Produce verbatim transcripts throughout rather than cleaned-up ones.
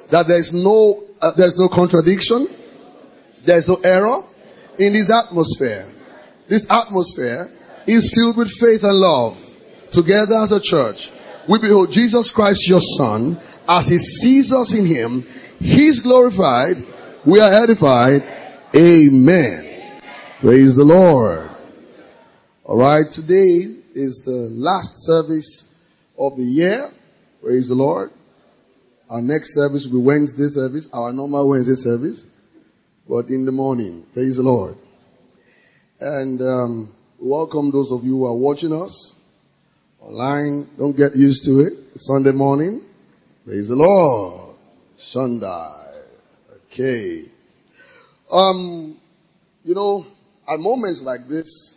that there's no, uh, there's no contradiction, there's no error in this atmosphere. This atmosphere is filled with faith and love. Together as a church, we behold Jesus Christ, your Son, as He sees us in Him. He's glorified. We are edified. Amen. Praise the Lord. All right, today is the last service of the year. Praise the Lord. Our next service will be Wednesday service, our normal Wednesday service, but in the morning. Praise the Lord. And um, welcome those of you who are watching us online. Don't get used to it. It's Sunday morning. Praise the Lord. Sunday. Okay. Um, you know, at moments like this,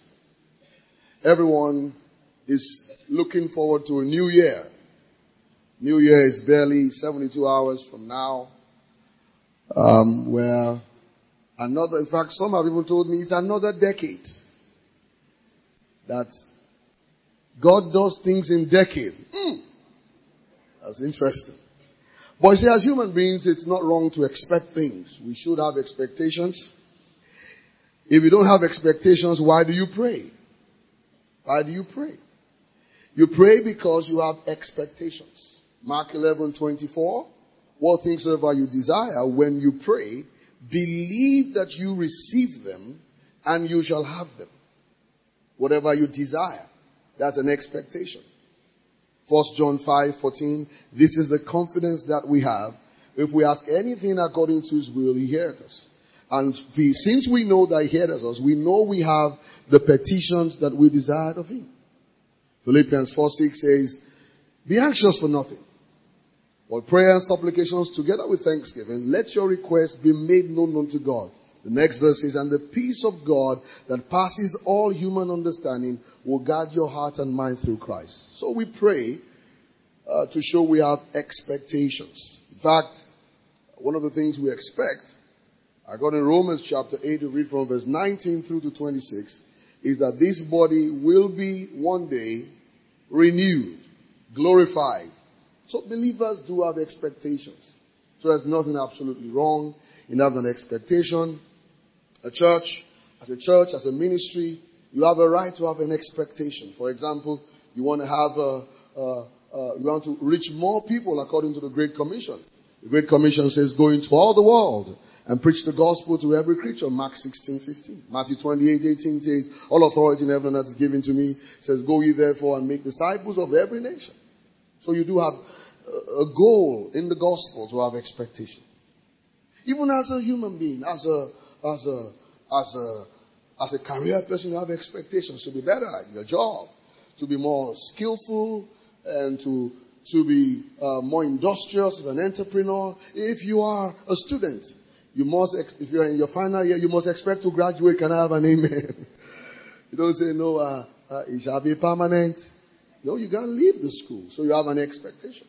everyone is looking forward to a new year. New Year is barely seventy-two hours from now. Um, where another, in fact, some have even told me it's another decade. That God does things in decades. Mm. That's interesting. But you see, as human beings, it's not wrong to expect things. We should have expectations. If you don't have expectations, why do you pray? Why do you pray? You pray because you have expectations. Mark eleven twenty-four. What things soever you desire, when you pray, believe that you receive them, and you shall have them. Whatever you desire, that's an expectation. First John five fourteen. This is the confidence that we have. If we ask anything according to His will, He hears us. And we, since we know that He hears us, we know we have the petitions that we desired of Him. Philippians four six says, be anxious for nothing, but prayer and supplications together with thanksgiving, let your requests be made known unto God. The next verse says, and the peace of God that passes all human understanding will guard your heart and mind through Christ. So we pray uh, to show we have expectations. In fact, one of the things we expect, I got in Romans chapter eight to read from verse nineteen through to twenty-six, is that this body will be one day renewed, glorified. So believers do have expectations. So there's nothing absolutely wrong in having an expectation. A church, as a church, as a ministry, you have a right to have an expectation. For example, you want to have a, a, a you want to reach more people according to the Great Commission. The Great Commission says, go into all the world and preach the gospel to every creature. Mark sixteen fifteen. Matthew twenty-eight eighteen says, all authority in heaven and earth is given to me. It says, go ye therefore and make disciples of every nation. So you do have a goal in the gospel to have expectation. Even as a human being, as a as a as a as a career person, you have expectations to be better at your job, to be more skillful, and to to be uh, more industrious, an entrepreneur. If you are a student, you must ex- if you are in your final year, you must expect to graduate. Can I have an amen? You don't say no. Uh, uh, it shall be permanent. No, you can't leave the school, so you have an expectation.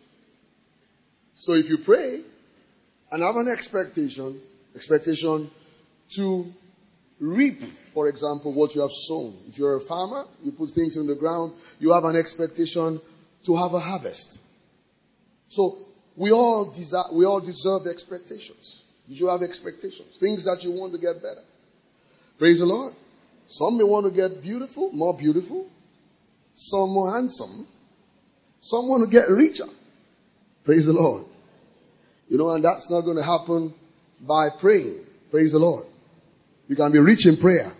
So if you pray and have an expectation, expectation to reap, for example, what you have sown. If you're a farmer, you put things in the ground, you have an expectation to have a harvest. So we all desire, we all deserve expectations. You should have expectations, things that you want to get better. Praise the Lord. Some may want to get beautiful, more beautiful. Some more handsome. Some want to get richer. Praise the Lord. You know, and that's not going to happen by praying. Praise the Lord. You can be rich in prayer.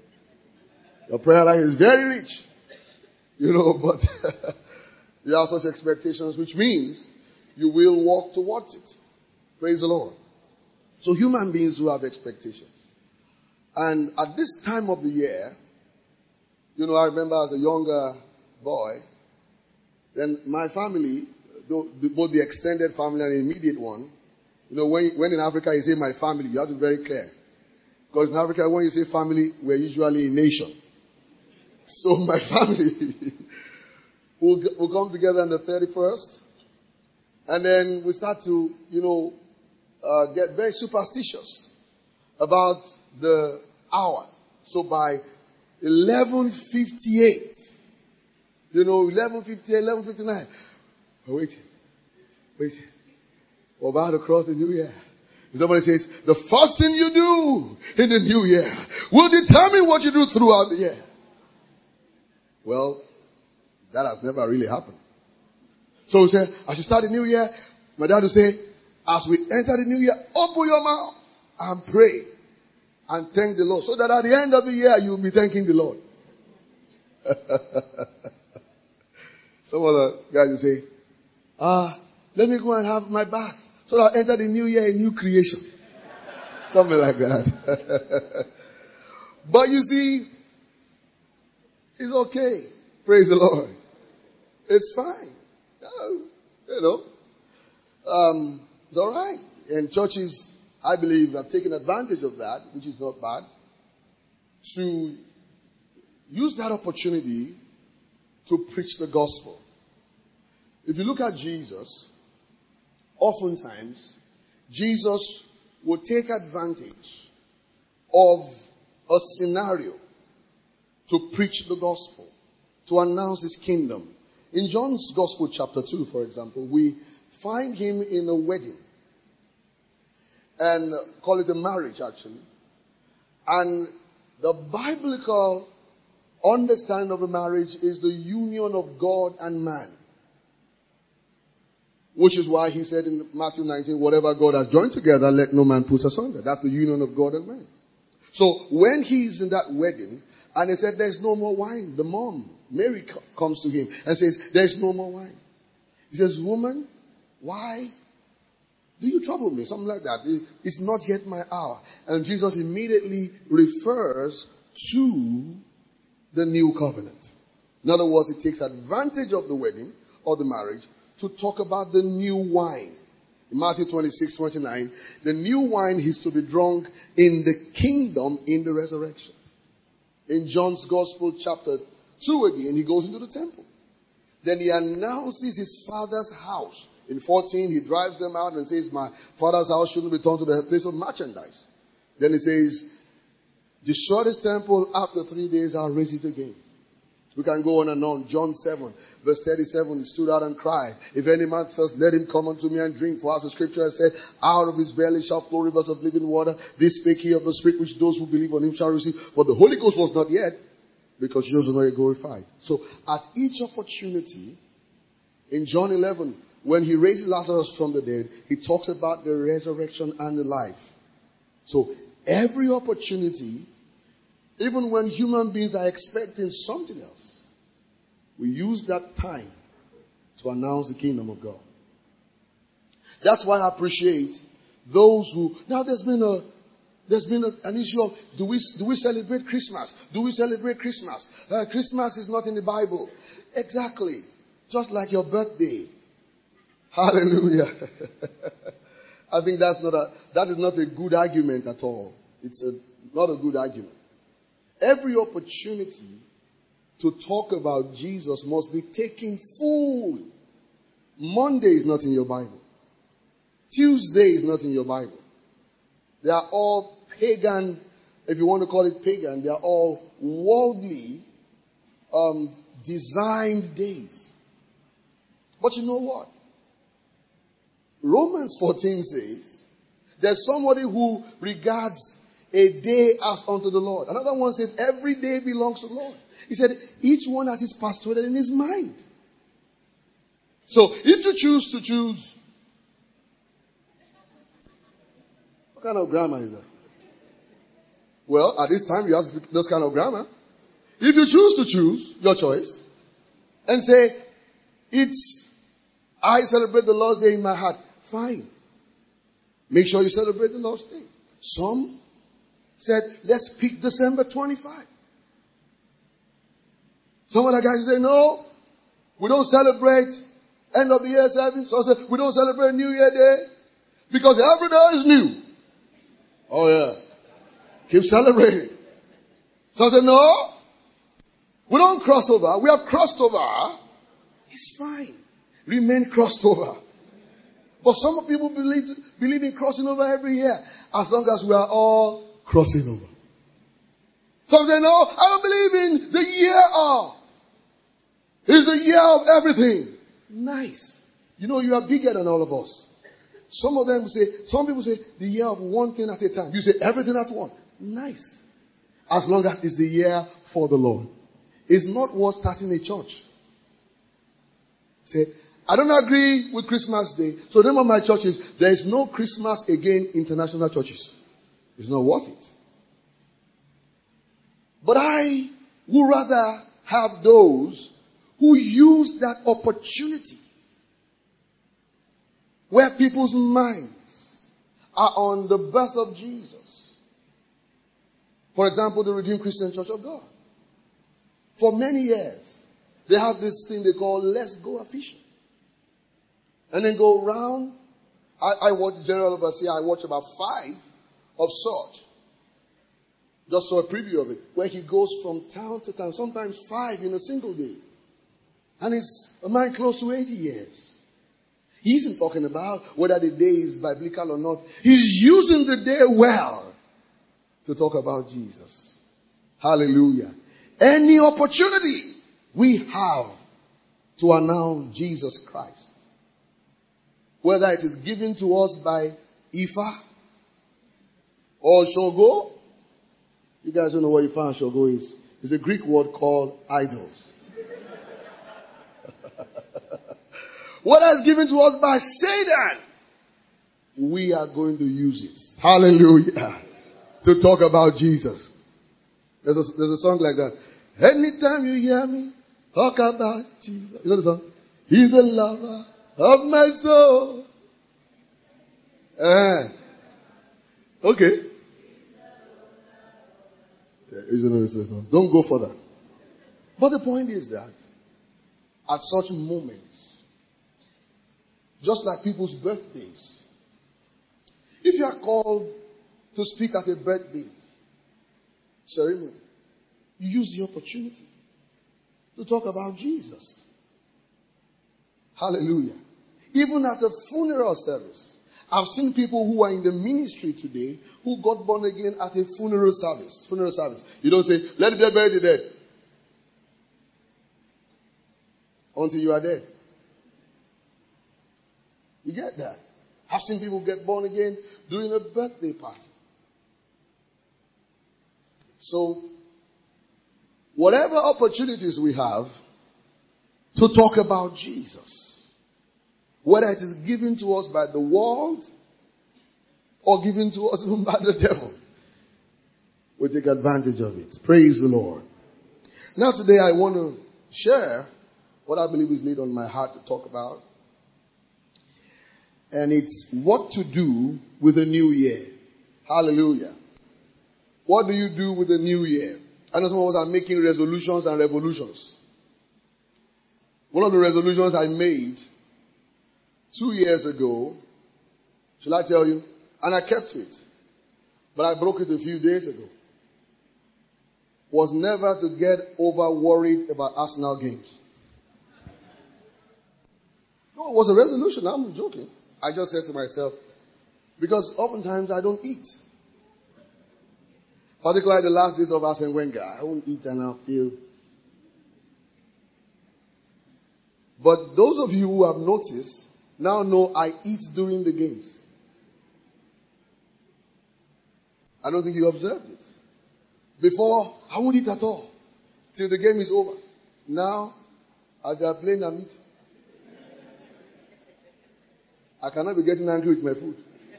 Your prayer life is very rich. You know, but you have such expectations, which means you will walk towards it. Praise the Lord. So human beings do have expectations. And at this time of the year, you know, I remember as a younger boy, then my family, both the extended family and the immediate one, you know, when, when in Africa you say my family, you have to be very clear. Because in Africa, when you say family, we're usually a nation. So my family will will come together on the thirty-first. And then we start to, you know, uh, get very superstitious about the hour. So by eleven fifty-eight, you know, eleven fifty-eight, eleven fifty-nine. Oh, wait, wait. We're about to cross the new year. Somebody says, the first thing you do in the new year will determine what you do throughout the year. Well, that has never really happened. So we say, as you start the new year, my dad will say, as we enter the new year, open your mouth and pray and thank the Lord. So that at the end of the year, you'll be thanking the Lord. Some of the guys will say, ah, let me go and have my bath. So that I enter the new year, a new creation. Something like that. But you see, it's okay. Praise the Lord. It's fine. No, you know. Um, it's alright. And churches, I believe, have taken advantage of that, which is not bad, to use that opportunity to preach the gospel. If you look at Jesus, oftentimes, Jesus will take advantage of a scenario to preach the gospel, to announce his kingdom. In John's Gospel, chapter two, for example, we find him in a wedding. And call it a marriage, actually. And the biblical understanding of a marriage is the union of God and man. Which is why he said in Matthew nineteen, whatever God has joined together, let no man put asunder. That's the union of God and man. So when he's in that wedding, and he said, there's no more wine, the mom, Mary, comes to him and says, there's no more wine. He says, woman, why do you trouble me? Something like that. It's not yet my hour. And Jesus immediately refers to the new covenant. In other words, he takes advantage of the wedding or the marriage to talk about the new wine. In Matthew twenty-six, twenty-nine, the new wine is to be drunk in the kingdom in the resurrection. In John's Gospel, chapter two again, he goes into the temple. Then he announces his father's house. In fourteen, he drives them out and says, my father's house shouldn't be turned to the place of merchandise. Then he says, destroy this temple, after three days I'll raise it again. We can go on and on. John seven, verse thirty-seven, he stood out and cried, if any man thirst, let him come unto me and drink. For as the scripture has said, out of his belly shall flow rivers of living water. This spake he of the Spirit which those who believe on him shall receive. But the Holy Ghost was not yet, because Jesus was not yet glorified. So at each opportunity, in John eleven, when he raises Lazarus from the dead, he talks about the resurrection and the life. So every opportunity, even when human beings are expecting something else, we use that time to announce the kingdom of God. That's why I appreciate those who... Now there's been a there's been a, an issue of, do we do we celebrate Christmas? Do we celebrate Christmas? Uh, Christmas is not in the Bible. Exactly. Just like your birthday. Hallelujah. I think that's not a that is not a good argument at all. It's a, not a good argument. Every opportunity to talk about Jesus must be taken full. Monday is not in your Bible. Tuesday is not in your Bible. They are all pagan, if you want to call it pagan, they are all worldly um, designed days. But you know what? Romans fourteen says, there's somebody who regards a day as unto the Lord. Another one says, every day belongs to the Lord. He said, each one has his pastoral in his mind. So, if you choose to choose, what kind of grammar is that? Well, at this time, you have to speak those kind of grammar. If you choose to choose, your choice, and say, it's, I celebrate the Lord's Day in my heart, fine. Make sure you celebrate the Lord's Day. Some said, let's pick December twenty-fifth. Some other guys say, no, we don't celebrate end of the year service. So I said, we don't celebrate New Year Day because every day is new. Oh yeah. Keep celebrating. So I said, no, we don't cross over. We have crossed over. It's fine. Remain crossed over. But some people believe, believe in crossing over every year as long as we are all crossing over. Some say, no, I don't believe in the year of. It's the year of everything. Nice. You know, you are bigger than all of us. Some of them say, some people say, the year of one thing at a time. You say, everything at once. Nice. As long as it's the year for the Lord. It's not worth starting a church. Say, I don't agree with Christmas Day. So the name of my church is, there is no Christmas again international churches. It's not worth it. But I would rather have those who use that opportunity where people's minds are on the birth of Jesus. For example, the Redeemed Christian Church of God. For many years, they have this thing they call Let's Go Fishing. And then go around. I, I watch General Overseer, I watch about five of such. Just saw a preview of it, where he goes from town to town, sometimes five in a single day. And it's a man close to eighty years. He isn't talking about whether the day is biblical or not. He's using the day well to talk about Jesus. Hallelujah. Any opportunity we have to announce Jesus Christ, whether it is given to us by Ifa or Shogo. You guys don't know what Ifa and Shogo is. It's a Greek word called idols. What is given to us by Satan, we are going to use it. Hallelujah. To talk about Jesus. There's a, there's a song like that. Anytime you hear me talk about Jesus. You know the song? He's a lover of my soul. Eh. Okay. Yeah, don't go further. But the point is that at such moments, just like people's birthdays, if you are called to speak at a birthday ceremony, you use the opportunity to talk about Jesus. Hallelujah. Even at a funeral service, I've seen people who are in the ministry today who got born again at a funeral service. Funeral service. You don't say, let the dead bury the dead. Until you are dead. You get that? I've seen people get born again during a birthday party. So, whatever opportunities we have to talk about Jesus, whether it is given to us by the world or given to us by the devil, we take advantage of it. Praise the Lord. Now today I want to share what I believe is laid on my heart to talk about. And it's what to do with the new year. Hallelujah. What do you do with the new year? I know some of us are making resolutions and revolutions. One of the resolutions I made two years ago, shall I tell you? And I kept it. But I broke it a few days ago. Was never to get over worried about Arsenal games. No, it was a resolution. I'm joking. I just said to myself, because oftentimes I don't eat. Particularly the last days of Arsene Wenger. I won't eat and I'll feel. But those of you who have noticed now know I eat during the games. I don't think you observed it. Before, I won't eat at all till the game is over. Now, as they are playing, I'm eating. I cannot be getting angry with my food.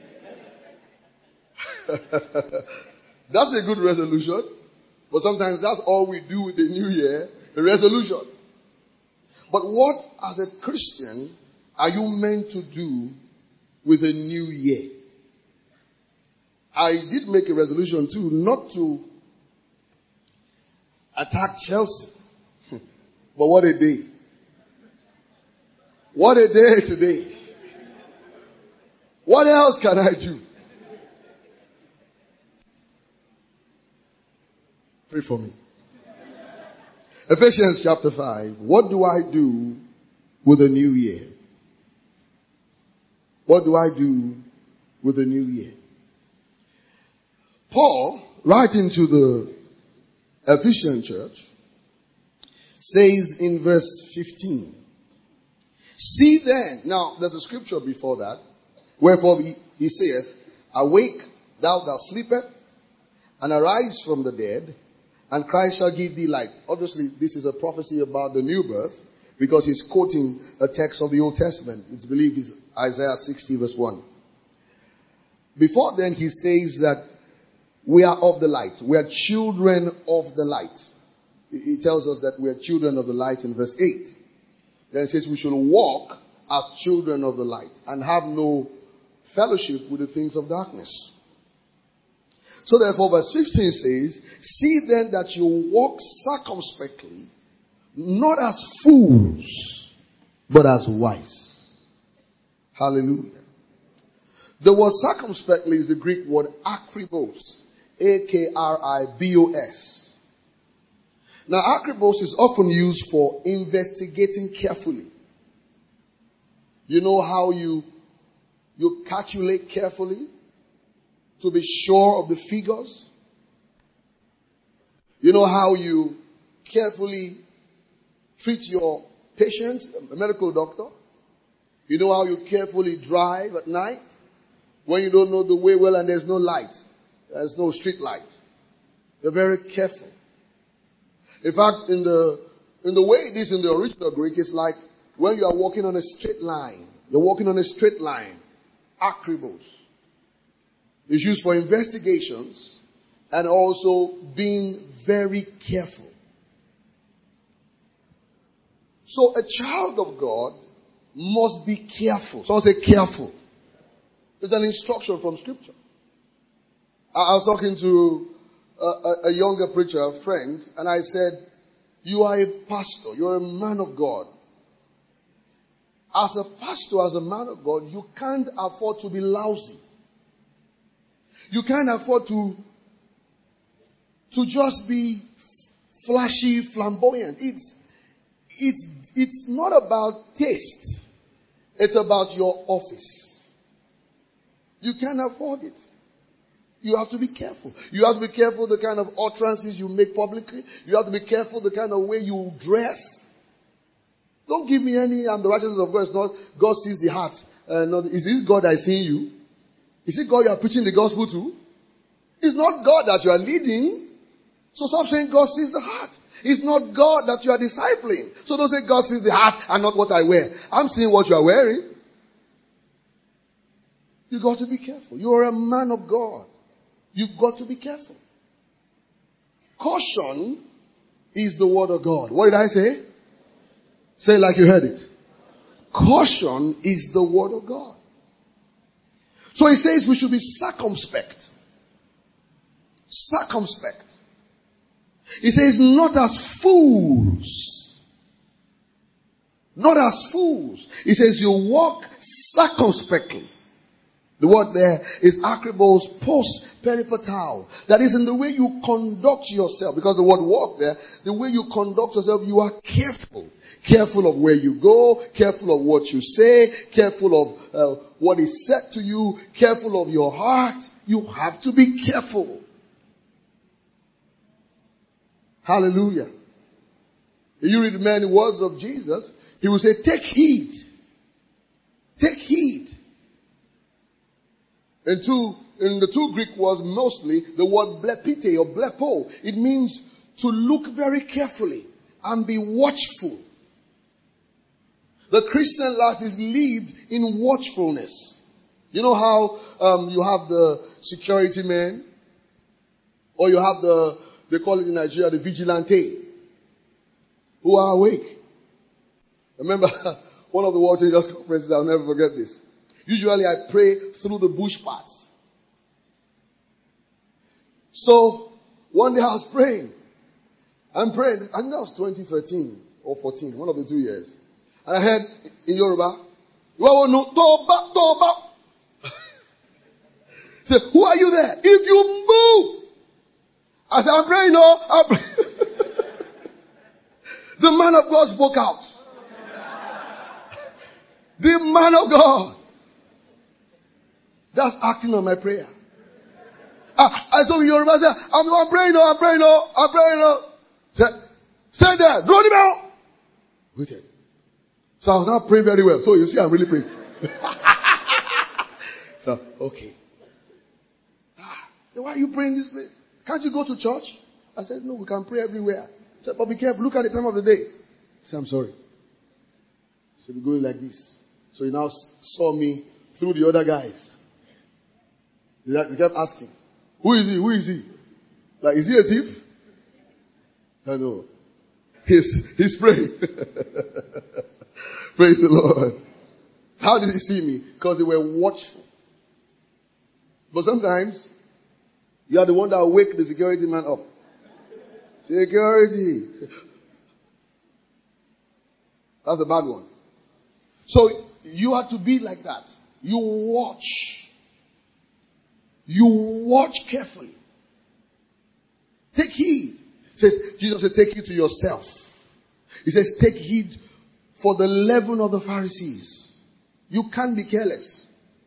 That's a good resolution. But sometimes that's all we do with the new year, the resolution. But what, as a Christian, are you meant to do with a new year? I did make a resolution too, not to attack Chelsea. But what a day. What a day today. What else can I do? Pray for me. Ephesians chapter five. What do I do with the new year? What do I do with the new year? Paul, writing to the Ephesian church, says in verse fifteen, see then, now there's a scripture before that, Wherefore he, he saith, Awake, thou that sleepest, and arise from the dead, and Christ shall give thee light. Obviously, this is a prophecy about the new birth, because he's quoting a text of the Old Testament. It's believed it's Isaiah sixty verse one. Before then, he says that we are of the light. We are children of the light. He tells us that we are children of the light in verse eight. Then it says we should walk as children of the light and have no fellowship with the things of darkness. So therefore, verse fifteen says, See then that you walk circumspectly, not as fools, but as wise. Hallelujah. The word circumspectly is the Greek word akribos. A K R I B O S. Now, akribos is often used for investigating carefully. You know how you, you calculate carefully to be sure of the figures? You know how you carefully treat your patients, a medical doctor? You know how you carefully drive at night when you don't know the way well and there's no light? There's no street light. You're very careful. In fact, in the in the way it is in the original Greek, it's like when you are walking on a straight line. You're walking on a straight line. Akribos. It's used for investigations and also being very careful. So a child of God must be careful. Someone say careful. It's an instruction from Scripture. I was talking to a, a, a younger preacher, a friend, and I said, you are a pastor. You're a man of God. As a pastor, as a man of God, you can't afford to be lousy. You can't afford to, to just be flashy, flamboyant. It's, it's, it's not about taste. It's about your office. You can't afford it. You have to be careful. You have to be careful the kind of utterances you make publicly. You have to be careful the kind of way you dress. Don't give me any, I'm the righteousness of God. It's not, God sees the heart. Uh, not, is this God that is seeing you? Is it God you are preaching the gospel to? It's not God that you are leading. So stop saying God sees the heart. It's not God that you are discipling. So don't say God sees the heart and not what I wear. I'm seeing what you are wearing. You've got to be careful. You are a man of God. You've got to be careful. Caution is the word of God. What did I say? Say it like you heard it. Caution is the word of God. So he says we should be circumspect. Circumspect. He says not as fools. Not as fools. He says you walk circumspectly. The word there is akribos post peripatal. That is in the way you conduct yourself. Because the word walk there, the way you conduct yourself, you are careful. Careful of where you go, careful of what you say, careful of uh, what is said to you, careful of your heart. You have to be careful. Hallelujah. If you read many words of Jesus, he will say, take heed. Take heed. In, two, in the two Greek words mostly, the word blepite or blepo, it means to look very carefully and be watchful. The Christian life is lived in watchfulness. You know how um, you have the security men, or you have the, they call it in Nigeria, the vigilante, who are awake. Remember, one of the World Changers conferences, I'll never forget this. Usually I pray through the bush parts. So, one day I was praying. I'm praying. I think that was twenty thirteen or fourteen, one of the two years. And I heard in Yoruba, Toba, Toba. Say, who are you there? If you move. I said, I'm praying, no. I'm praying. The man of God spoke out. The man of God. That's acting on my prayer. Ah, I saw you Yoruba say, I'm, I'm praying, no, I'm praying, no, I'm praying, no. Say, stay there, draw the bell. Waited. So I was not praying very well. So you see, I'm really praying. So, okay. Ah, then why are you praying this place? Can't you go to church? I said, no, we can pray everywhere. He said, but be careful. Look at the time of the day. I said, I'm sorry. He said, we're going like this. So he now saw me through the other guys. He kept asking, who is he? Who is he? Like, is he a thief? I know. He's, he's praying. Praise the Lord. How did he see me? Because they were watchful. But sometimes, you are the one that will wake the security man up. Security. That's a bad one. So, you have to be like that. You watch. You watch carefully. Take heed. It says, Jesus said, take heed to yourself. He says, take heed for the leaven of the Pharisees. You can't be careless.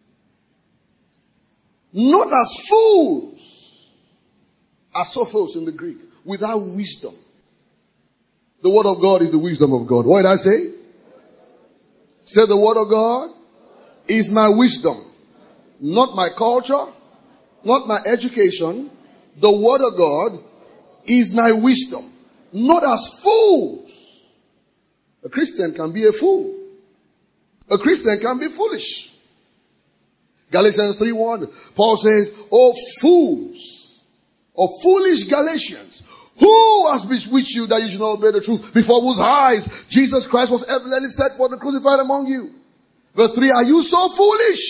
Not as fools. As sophos in the Greek. Without wisdom. The word of God is the wisdom of God. What did I say? Say the word of God is my wisdom. Not my culture. Not my education. The word of God is my wisdom. Not as fools. A Christian can be a fool. A Christian can be foolish. Galatians three one. Paul says, oh fools, or foolish Galatians, who has bewitched you that you should not obey the truth, before whose eyes Jesus Christ was evidently set for the crucified among you? Verse three, are you so foolish?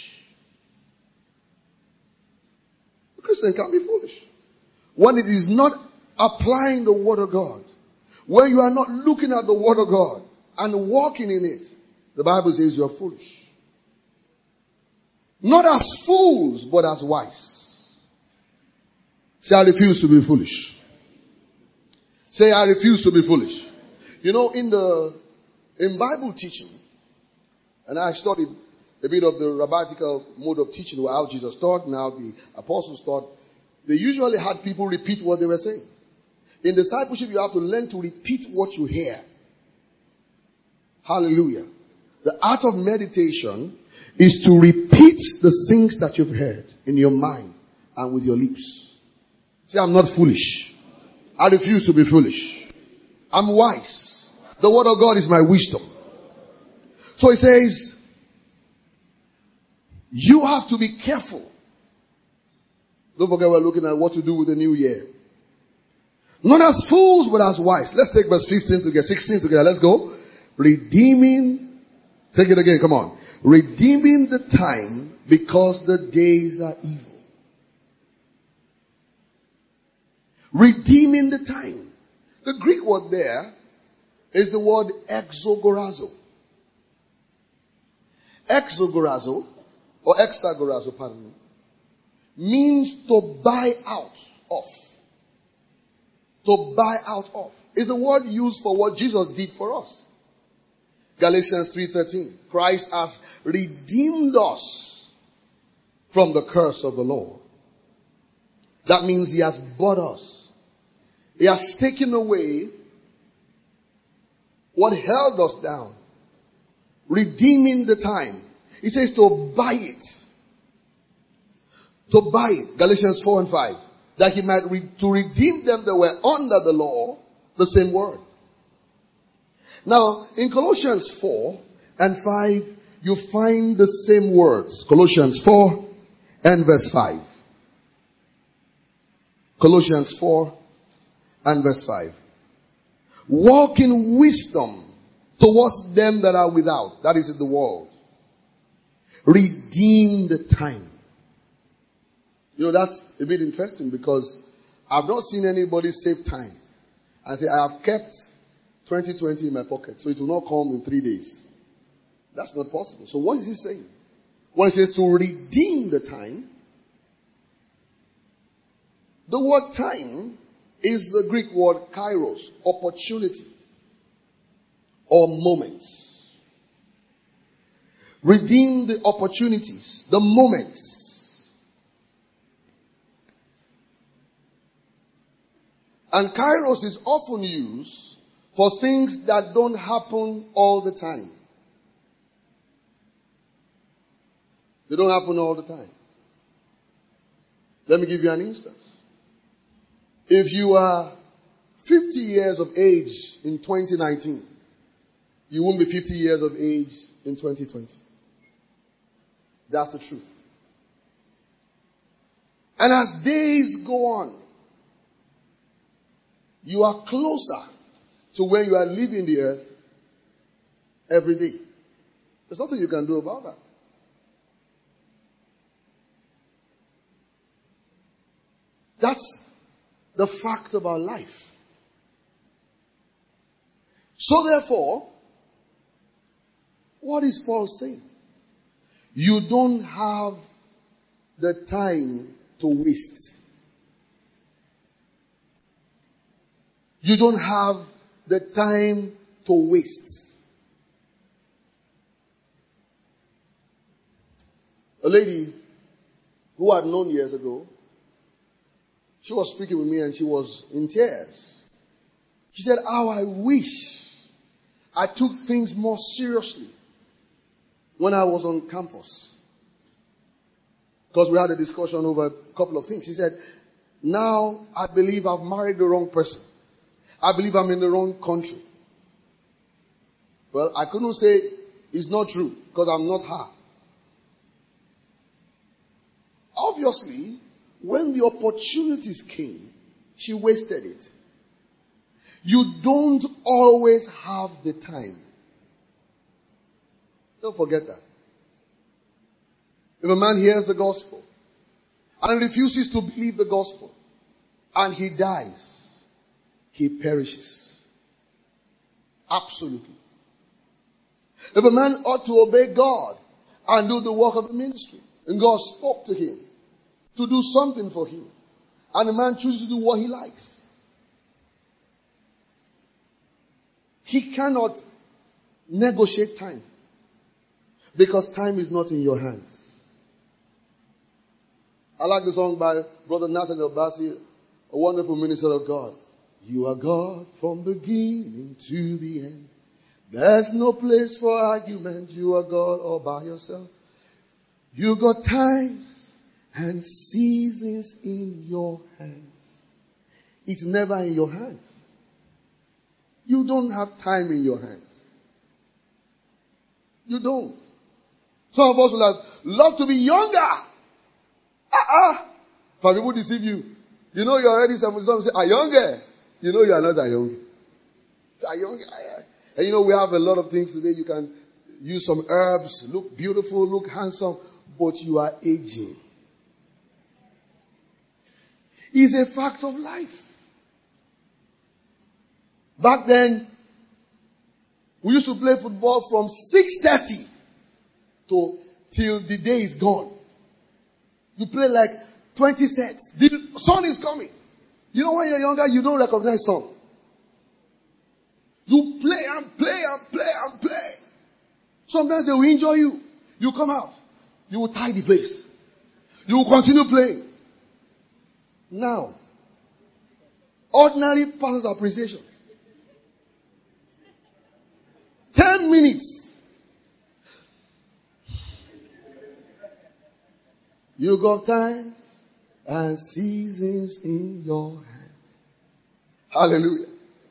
A Christian can be foolish. When it is not applying the word of God, when you are not looking at the word of God and walking in it, the Bible says you are foolish. Not as fools, but as wise. Say, I refuse to be foolish. Say, I refuse to be foolish. You know, in the in Bible teaching, and I studied a bit of the rabbinical mode of teaching, how Jesus taught, now the apostles taught, they usually had people repeat what they were saying. In discipleship, you have to learn to repeat what you hear. Hallelujah. The art of meditation is to repeat the things that you've heard in your mind and with your lips. Say, I'm not foolish. I refuse to be foolish. I'm wise. The word of God is my wisdom. So it says, you have to be careful. Don't forget we're looking at what to do with the new year. Not as fools, but as wise. Let's take verse fifteen together, sixteen together. Let's go. Redeeming. Take it again. Come on. Redeeming the time because the days are evil. Redeeming the time. The Greek word there is the word exogorazo. Exogorazo, or exagorazo, pardon me, means to buy out of. To buy out of. Is a word used for what Jesus did for us. Galatians three thirteen. Christ has redeemed us from the curse of the law. That means he has bought us. He has taken away what held us down. Redeeming the time. He says to buy it. To buy it. Galatians four and five. That he might, re- to redeem them that were under the law, the same word. Now, in Colossians four and five, you find the same words. Colossians four and verse five. Colossians four and verse five. Walk in wisdom towards them that are without. That is in the world. Redeem the time. You know, that's a bit interesting because I've not seen anybody save time and say, I have kept twenty twenty in my pocket, so it will not come in three days. That's not possible. So what is he saying? When he says to redeem the time, the word time is the Greek word kairos, opportunity or moments. Redeem the opportunities, the moments. And kairos is often used for things that don't happen all the time. They don't happen all the time. Let me give you an instance. If you are fifty years of age in twenty nineteen, you won't be fifty years of age in twenty twenty. That's the truth. And as days go on, you are closer to where you are leaving the earth every day. There's nothing you can do about that. That's the fact about life. So therefore, what is Paul saying? You don't have the time to waste. You don't have the time to waste. A lady who I'd known years ago, she was speaking with me and she was in tears. She said, "How I wish I took things more seriously when I was on campus." Because we had a discussion over a couple of things. She said, "Now I believe I've married the wrong person. I believe I'm in the wrong country." Well, I couldn't say it's not true because I'm not her. Obviously, when the opportunities came, she wasted it. You don't always have the time. Don't forget that. If a man hears the gospel and refuses to believe the gospel and he dies, he perishes. Absolutely. If a man ought to obey God and do the work of the ministry, and God spoke to him to do something for him, and the man chooses to do what he likes, he cannot negotiate time because time is not in your hands. I like the song by Brother Nathan Elbasi, a wonderful minister of God. You are God from beginning to the end. There's no place for argument. You are God all by yourself. You got times and seasons in your hands. It's never in your hands. You don't have time in your hands. You don't. Some of us will have loved to be younger. Ah, uh-uh. For people deceive you. You know you're already seventy-seven. Say, "Are younger?" You know you are not that young. Say, "Are younger?" And you know we have a lot of things today. You can use some herbs, look beautiful, look handsome, but you are aging. It's a fact of life. Back then, we used to play football from six thirty to till the day is gone. You play like twenty sets. The sun is coming. You know when you're younger, you don't recognize sun. You play and play and play and play. Sometimes they will enjoy you. You come out. You will tie the place. You will continue playing. Now, ordinary person's appreciation. Ten minutes. You got times and seasons in your hands. Hallelujah.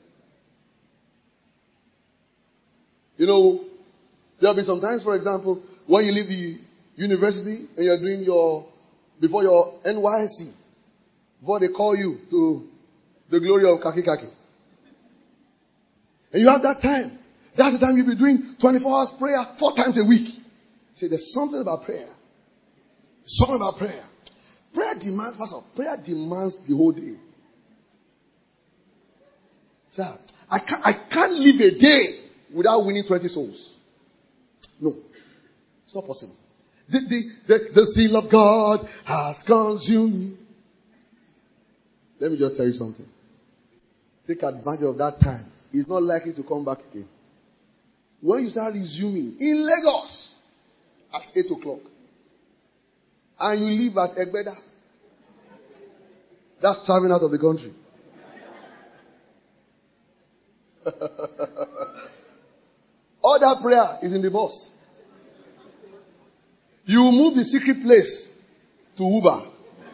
You know, there'll be some times, for example, when you leave the university and you're doing your, before your N Y S C, before they call you to the glory of Kaki Kaki. And you have that time. That's the time you'll be doing twenty-four hours prayer four times a week. Say, there's something about prayer. There's something about prayer. Prayer demands, first of all, prayer demands the whole day. Sir, I can't, I can't live a day without winning twenty souls. No. It's not possible. The, the, the, the zeal of God has consumed me. Let me just tell you something. Take advantage of that time. It's not likely to come back again. When you start resuming in Lagos at eight o'clock and you leave at Egbeda, that's traveling out of the country. All that prayer is in the bus. You will move the secret place to Uber.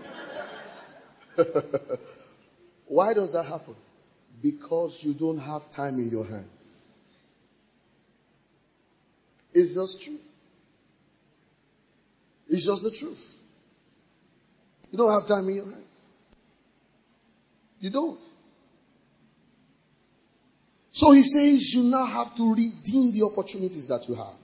Why does that happen? Because you don't have time in your hands. It's just true. It's just the truth. You don't have time in your hands. You don't. So he says you now have to redeem the opportunities that you have.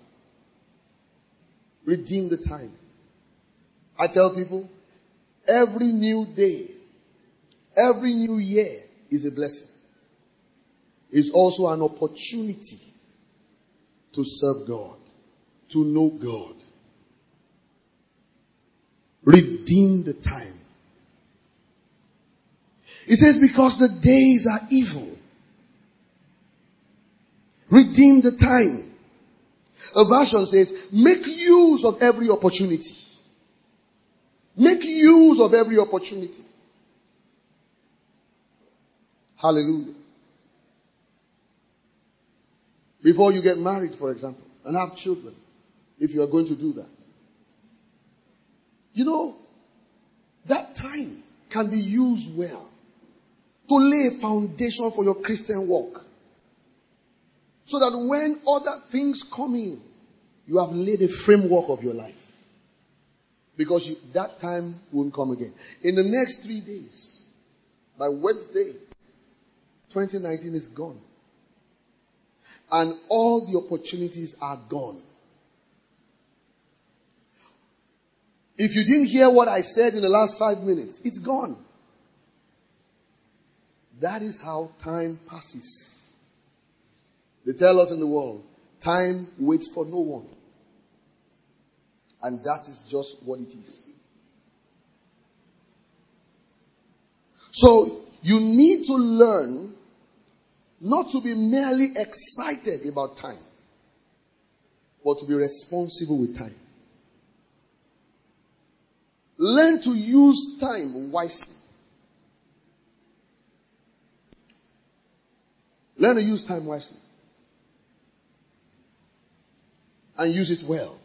Redeem the time. I tell people, every new day, every new year is a blessing. It's also an opportunity to serve God, to know God. Redeem the time. It says because the days are evil. Redeem the time. A version says, make use of every opportunity. Make use of every opportunity. Hallelujah. Before you get married, for example, and have children, if you are going to do that, you know, that time can be used well to lay a foundation for your Christian walk. So that when other things come in, you have laid a framework of your life. Because you, that time won't come again. In the next three days, by Wednesday, twenty nineteen is gone. And all the opportunities are gone. If you didn't hear what I said in the last five minutes, it's gone. That is how time passes. They tell us in the world, time waits for no one. And that is just what it is. So, you need to learn not to be merely excited about time, but to be responsible with time. Learn to use time wisely. Learn to use time wisely. And use it well.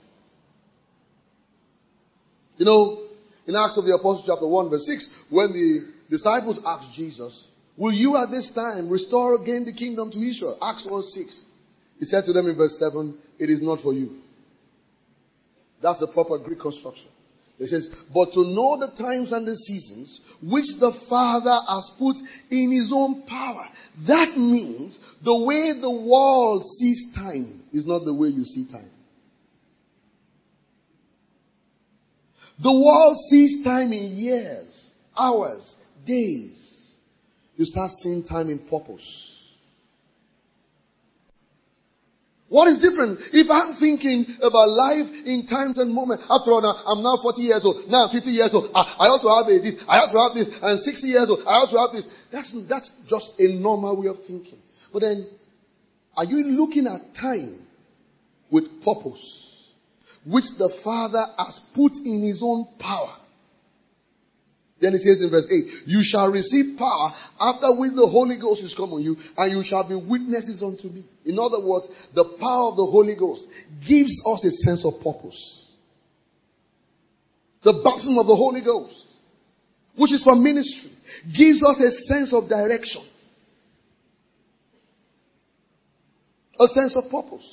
You know, in Acts of the Apostles chapter one verse six, when the disciples asked Jesus, will you at this time restore again the kingdom to Israel? Acts one six. He said to them in verse seven, it is not for you. That's the proper Greek construction. It says, but to know the times and the seasons which the Father has put in his own power. That means the way the world sees time is not the way you see time. The world sees time in years, hours, days. You start seeing time in purpose. What is different? If I'm thinking about life in times and moments, after all, now, I'm now forty years old, now I'm fifty years old, I, I ought to have a this, I ought to have this, and sixty years old, I ought to have this. That's, that's just a normal way of thinking. But then, are you looking at time with purpose, which the Father has put in his own power? Then it says in verse eight, you shall receive power after which the Holy Ghost is come on you, and you shall be witnesses unto me. In other words, the power of the Holy Ghost gives us a sense of purpose. The baptism of the Holy Ghost, which is for ministry, gives us a sense of direction. A sense of purpose.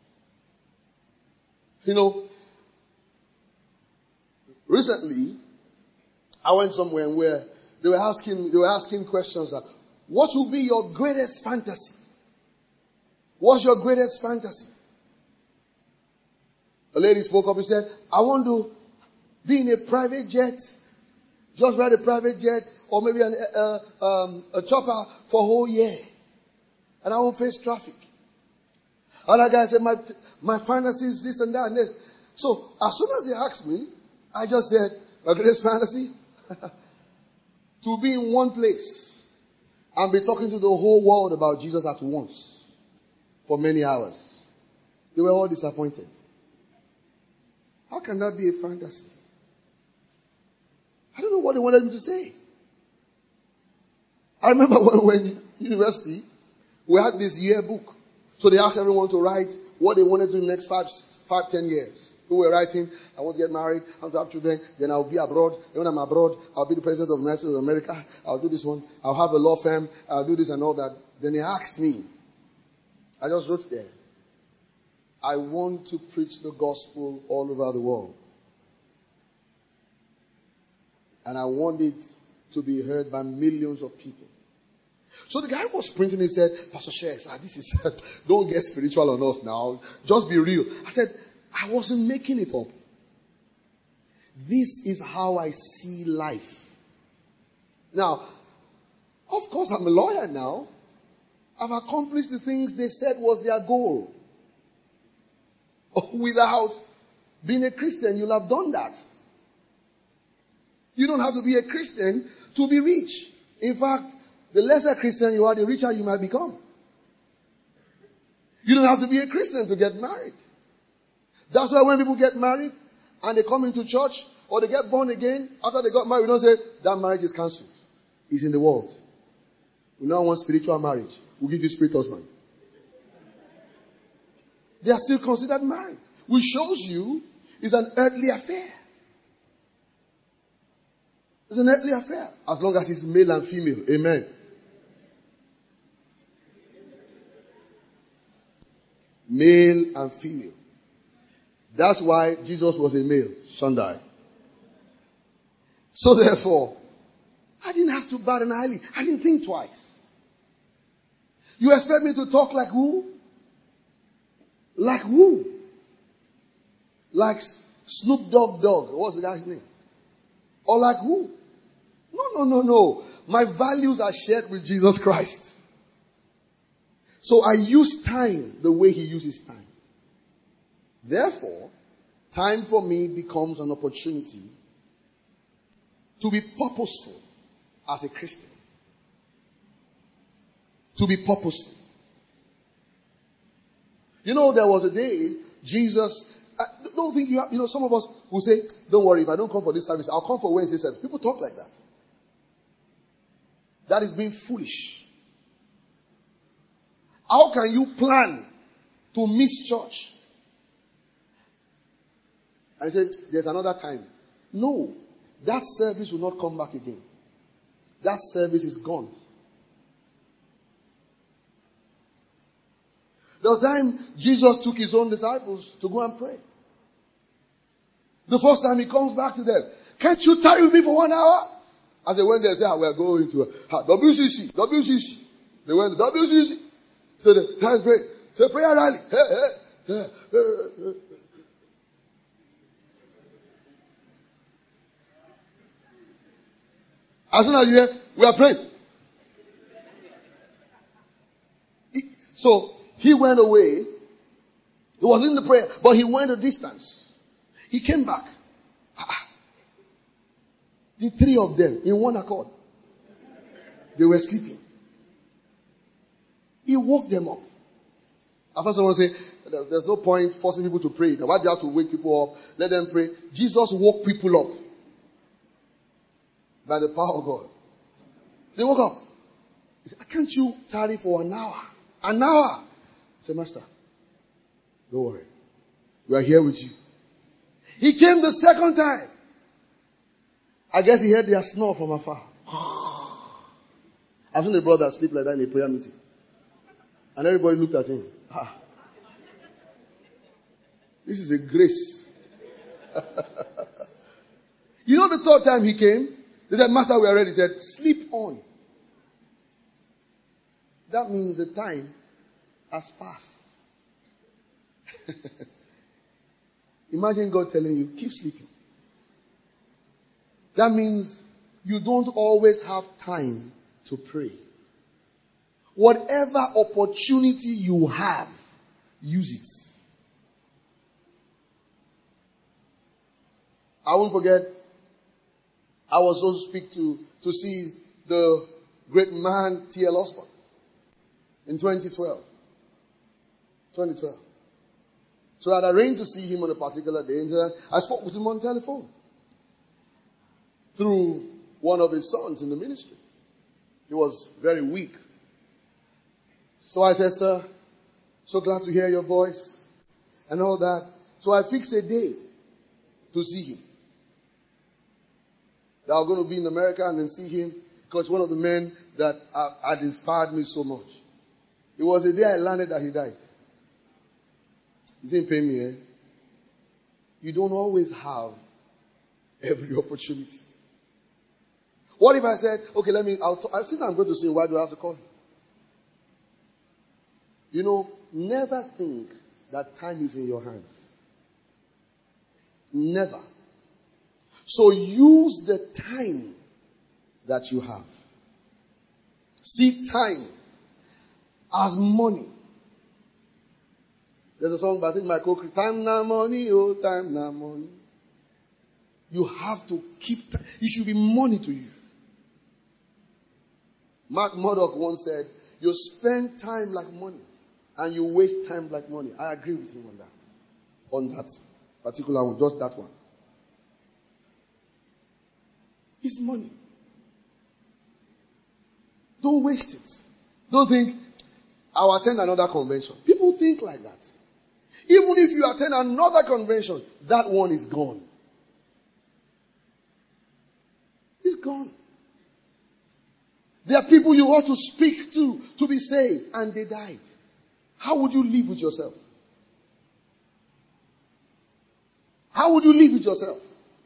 You know, recently, I went somewhere where they were asking, they were asking questions like, what will be your greatest fantasy? What's your greatest fantasy? A lady spoke up and said, I want to be in a private jet, just ride a private jet, or maybe an, uh, um, a chopper for a whole year. And I won't face traffic. Other guy said, my, my fantasy is this and that and this. So, as soon as they asked me, I just said, my greatest fantasy? To be in one place and be talking to the whole world about Jesus at once for many hours. They were all disappointed. How can that be a fantasy? I don't know what they wanted me to say. I remember when we were in university, we had this yearbook. So they asked everyone to write what they wanted to do in the next five, five, ten years. Who were writing, I want to get married, I want to have children, then I'll be abroad. Then when I'm abroad, I'll be the president of the United States of America. I'll do this one. I'll have a law firm. I'll do this and all that. Then he asked me. I just wrote there. I want to preach the gospel all over the world. And I want it to be heard by millions of people. So the guy was printing, he said, Pastor Sheikh, this is, don't get spiritual on us now. Just be real. I said, I wasn't making it up. This is how I see life. Now, of course, I'm a lawyer now. I've accomplished the things they said was their goal. Without being a Christian, you'll have done that. You don't have to be a Christian to be rich. In fact, the lesser Christian you are, the richer you might become. You don't have to be a Christian to get married. That's why when people get married and they come into church or they get born again, after they got married, we don't say, that marriage is cancelled. It's in the world. We now want spiritual marriage. We'll give you spirit husband. They are still considered married. Which shows you it's an earthly affair. It's an earthly affair. As long as it's male and female. Amen. Male and female. That's why Jesus was a male. Son died. So therefore, I didn't have to bat an eyelid. I didn't think twice. You expect me to talk like who? Like who? Like Snoop Dogg Dogg. What's the guy's name? Or like who? No, no, no, no. My values are shared with Jesus Christ. So I use time the way he uses time. Therefore, time for me becomes an opportunity to be purposeful as a Christian. To be purposeful. You know, there was a day, Jesus, I don't think you have, you know, some of us will say, don't worry, if I don't come for this service, I'll come for Wednesday service. People talk like that. That is being foolish. How can you plan to miss church? I said, there's another time. No, that service will not come back again. That service is gone. There was time Jesus took his own disciples to go and pray. The first time he comes back to them, can't you tarry with me for one hour? As they went there, they said, we are going to uh, W C C, W C C. They went to W C C. So the guys pray. Say prayer rally. Hey, hey, hey, hey, hey. As soon as you hear, we are praying. He, so he went away. He was in the prayer, but he went a distance. He came back. The three of them in one accord. They were sleeping. He woke them up. After someone say, there's no point forcing people to pray. Why do you have to wake people up? Let them pray. Jesus woke people up. By the power of God. They woke up. He said, can't you tarry for an hour? An hour. I said, Master, don't worry. We are here with you. He came the second time. I guess he heard their snore from afar. I've seen a brother sleep like that in a prayer meeting. And everybody looked at him. Ah. This is a grace. You know the third time he came? They said, Master, we are ready. He said, sleep on. That means the time has passed. Imagine God telling you, keep sleeping. That means you don't always have time to pray. Whatever opportunity you have, use it. I won't forget, I was supposed to speak to, to see the great man T L Osborne in twenty twelve. twenty twelve. So I had arranged to see him on a particular day. And I spoke with him on telephone through one of his sons in the ministry. He was very weak. So I said, sir, so glad to hear your voice and all that. So I fixed a day to see him. That I was going to be in America and then see him, because one of the men that uh, had inspired me so much. It was the day I landed that he died. It didn't pay me, eh? You don't always have every opportunity. What if I said, okay, let me, I'll t- I think I'm going to say, why do I have to call him? You know, never think that time is in your hands. Never. So use the time that you have. See time as money. There's a song by I think my co-creator, time na money, oh, time na money. You have to keep time. It should be money to you. Mark Murdoch once said, you spend time like money and you waste time like money. I agree with him on that. On that particular one, just that one. It's money. Don't waste it. Don't think, I'll attend another convention. People think like that. Even if you attend another convention, that one is gone. It's gone. There are people you ought to speak to to be saved, and they died. How would you live with yourself? How would you live with yourself?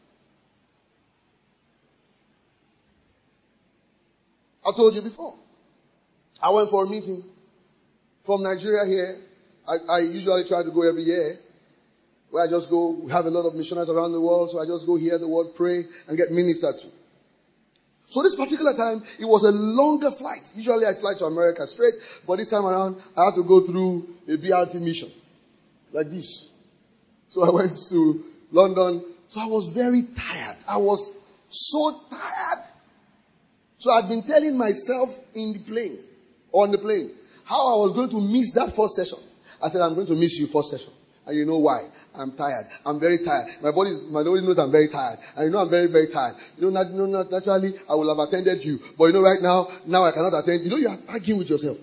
I told you before. I went for a meeting from Nigeria here. I, I usually try to go every year. Where I just go, we have a lot of missionaries around the world, so I just go hear the word, pray, and get ministered to. So this particular time, it was a longer flight. Usually I fly to America straight, but this time around, I had to go through a B R T mission. Like this. So I went to London. So I was very tired. I was so tired. So I'd been telling myself in the plane, on the plane, how I was going to miss that first session. I said, I'm going to miss you first session. And you know why? I'm tired. I'm very tired. My body, is, my body knows I'm very tired. And you know I'm very, very tired. You know, nat- you know, naturally, I will have attended you. But you know, right now, now I cannot attend. You know, you are arguing with yourself.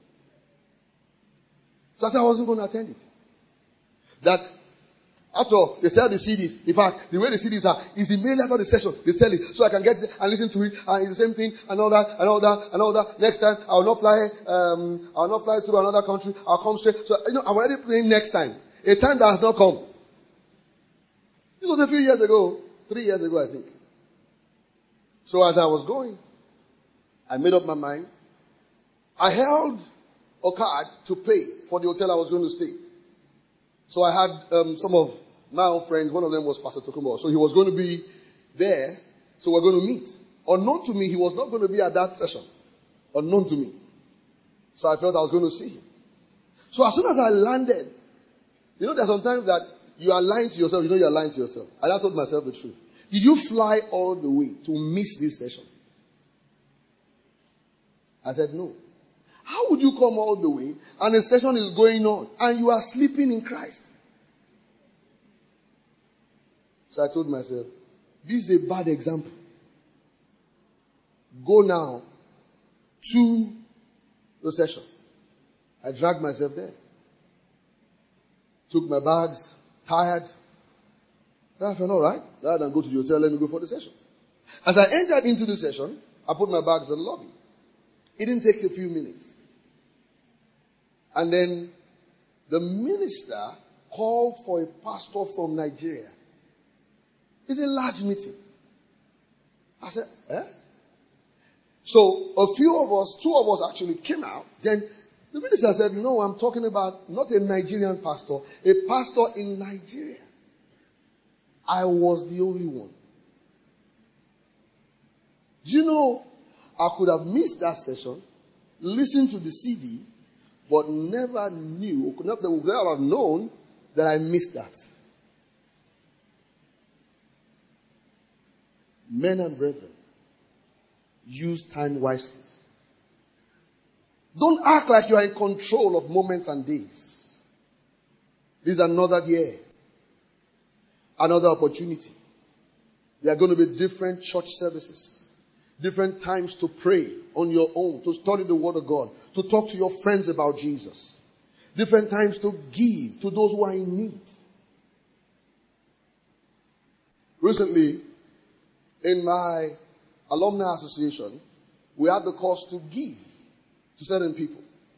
So I said I wasn't going to attend it. That, after all, they sell the C Ds. In fact, the way the C Ds are, is immediately after the session, they sell it. So I can get it and listen to it. And it's the same thing, and all that, and all that, and all that. Next time, I will not fly, um, I will not fly through another country. I'll come straight. So, you know, I'm already playing next time. A time that has not come. This was a few years ago. Three years ago, I think. So as I was going, I made up my mind. I held a card to pay for the hotel I was going to stay. So I had um, some of my own friends. One of them was Pastor Tokumbo. So he was going to be there. So we're going to meet. Unknown to me, he was not going to be at that session. Unknown to me. So I felt I was going to see him. So as soon as I landed, you know, there's sometimes that you are lying to yourself. You know you are lying to yourself. And I told myself the truth. Did you fly all the way to miss this session? I said, no. How would you come all the way and a session is going on and you are sleeping in Christ? So I told myself, this is a bad example. Go now to the session. I dragged myself there. Took my bags, tired. I felt all right. Rather than go to the hotel, let me go for the session. As I entered into the session, I put my bags in the lobby. It didn't take a few minutes. And then the minister called for a pastor from Nigeria. It's a large meeting. I said, eh? So a few of us, two of us actually came out. Then the minister said, no, I'm talking about not a Nigerian pastor, a pastor in Nigeria. I was the only one. Do you know, I could have missed that session, listened to the C D, but never knew, could not, would never have known that I missed that. Men and brethren, use time wisely. Don't act like you are in control of moments and days. This is another year. Another opportunity. There are going to be different church services. Different times to pray on your own. To study the Word of God. To talk to your friends about Jesus. Different times to give to those who are in need. Recently, in my alumni association, we had the cause to give to certain people.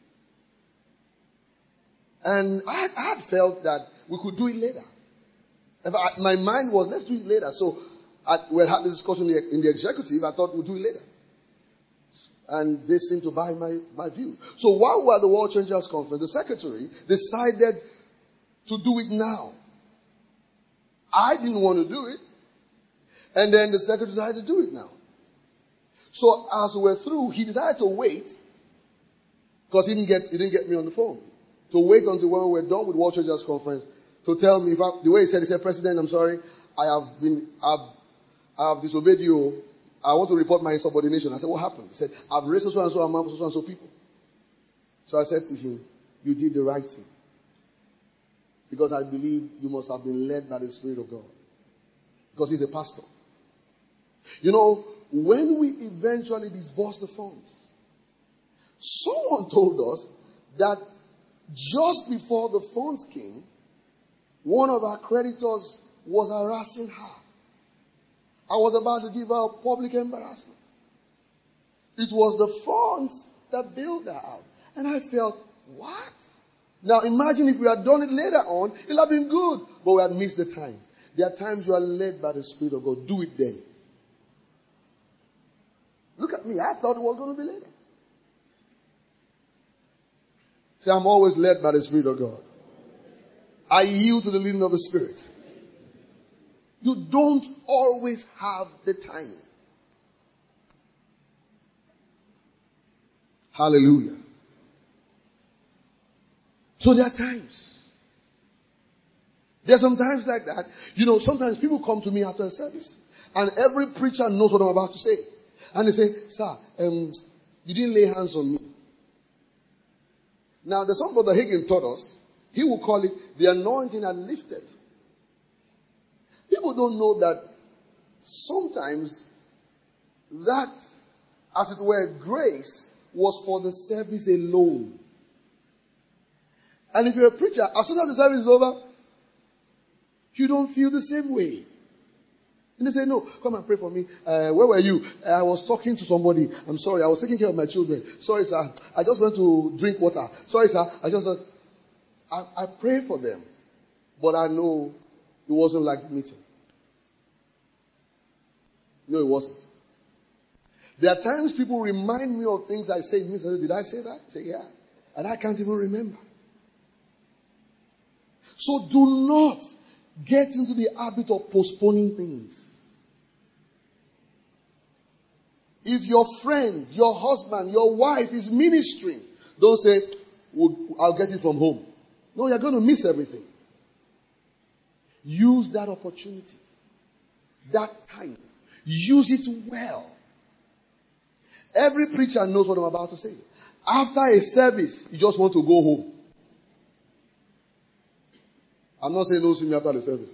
And I had, I had felt that we could do it later. In fact, my mind was, let's do it later. So I, we had this discussion in the, in the executive. I thought we'd do it later. And they seemed to buy my, my view. So while we were at the World Changers Conference, the secretary decided to do it now. I didn't want to do it. And then the secretary decided to do it now. So as we were through, he decided to wait. Because he didn't get, he didn't get me on the phone. To wait until when we were done with World Changers Conference to tell me, if I, the way he said, he said, President, I'm sorry, I have been, I've, I've disobeyed you. I want to report my insubordination. I said, what happened? He said, I've raised so and so amount for so and so people. So I said to him, you did the right thing. Because I believe you must have been led by the Spirit of God. Because he's a pastor. You know, when we eventually disbursed the funds, someone told us that just before the funds came, one of our creditors was harassing her. I was about to give her a public embarrassment. It was the funds that bailed her out. And I felt, what? Now imagine if we had done it later on, it would have been good. But we had missed the time. There are times you are led by the Spirit of God. Do it then. Look at me. I thought it was going to be later. See, I'm always led by the Spirit of God. I yield to the leading of the Spirit. You don't always have the time. Hallelujah. So there are times. There are some times like that. You know, sometimes people come to me after a service. And every preacher knows what I'm about to say. And they say, sir, um, you didn't lay hands on me. Now, the son Brother Hagin taught us. He will call it the anointing had lifted. People don't know that sometimes that, as it were, grace was for the service alone. And if you're a preacher, as soon as the service is over, you don't feel the same way. And they say, no, come and pray for me. Uh, where were you? Uh, I was talking to somebody. I'm sorry, I was taking care of my children. Sorry, sir. I just went to drink water. Sorry, sir. I just, uh, I, I pray for them. But I know it wasn't like the meeting. No, it wasn't. There are times people remind me of things I say. Did I say that? I say, yeah. And I can't even remember. So do not get into the habit of postponing things. If your friend, your husband, your wife is ministering, don't say, well, I'll get it from home. No, you're going to miss everything. Use that opportunity. That time. Use it well. Every preacher knows what I'm about to say. After a service, you just want to go home. I'm not saying don't see me after the service.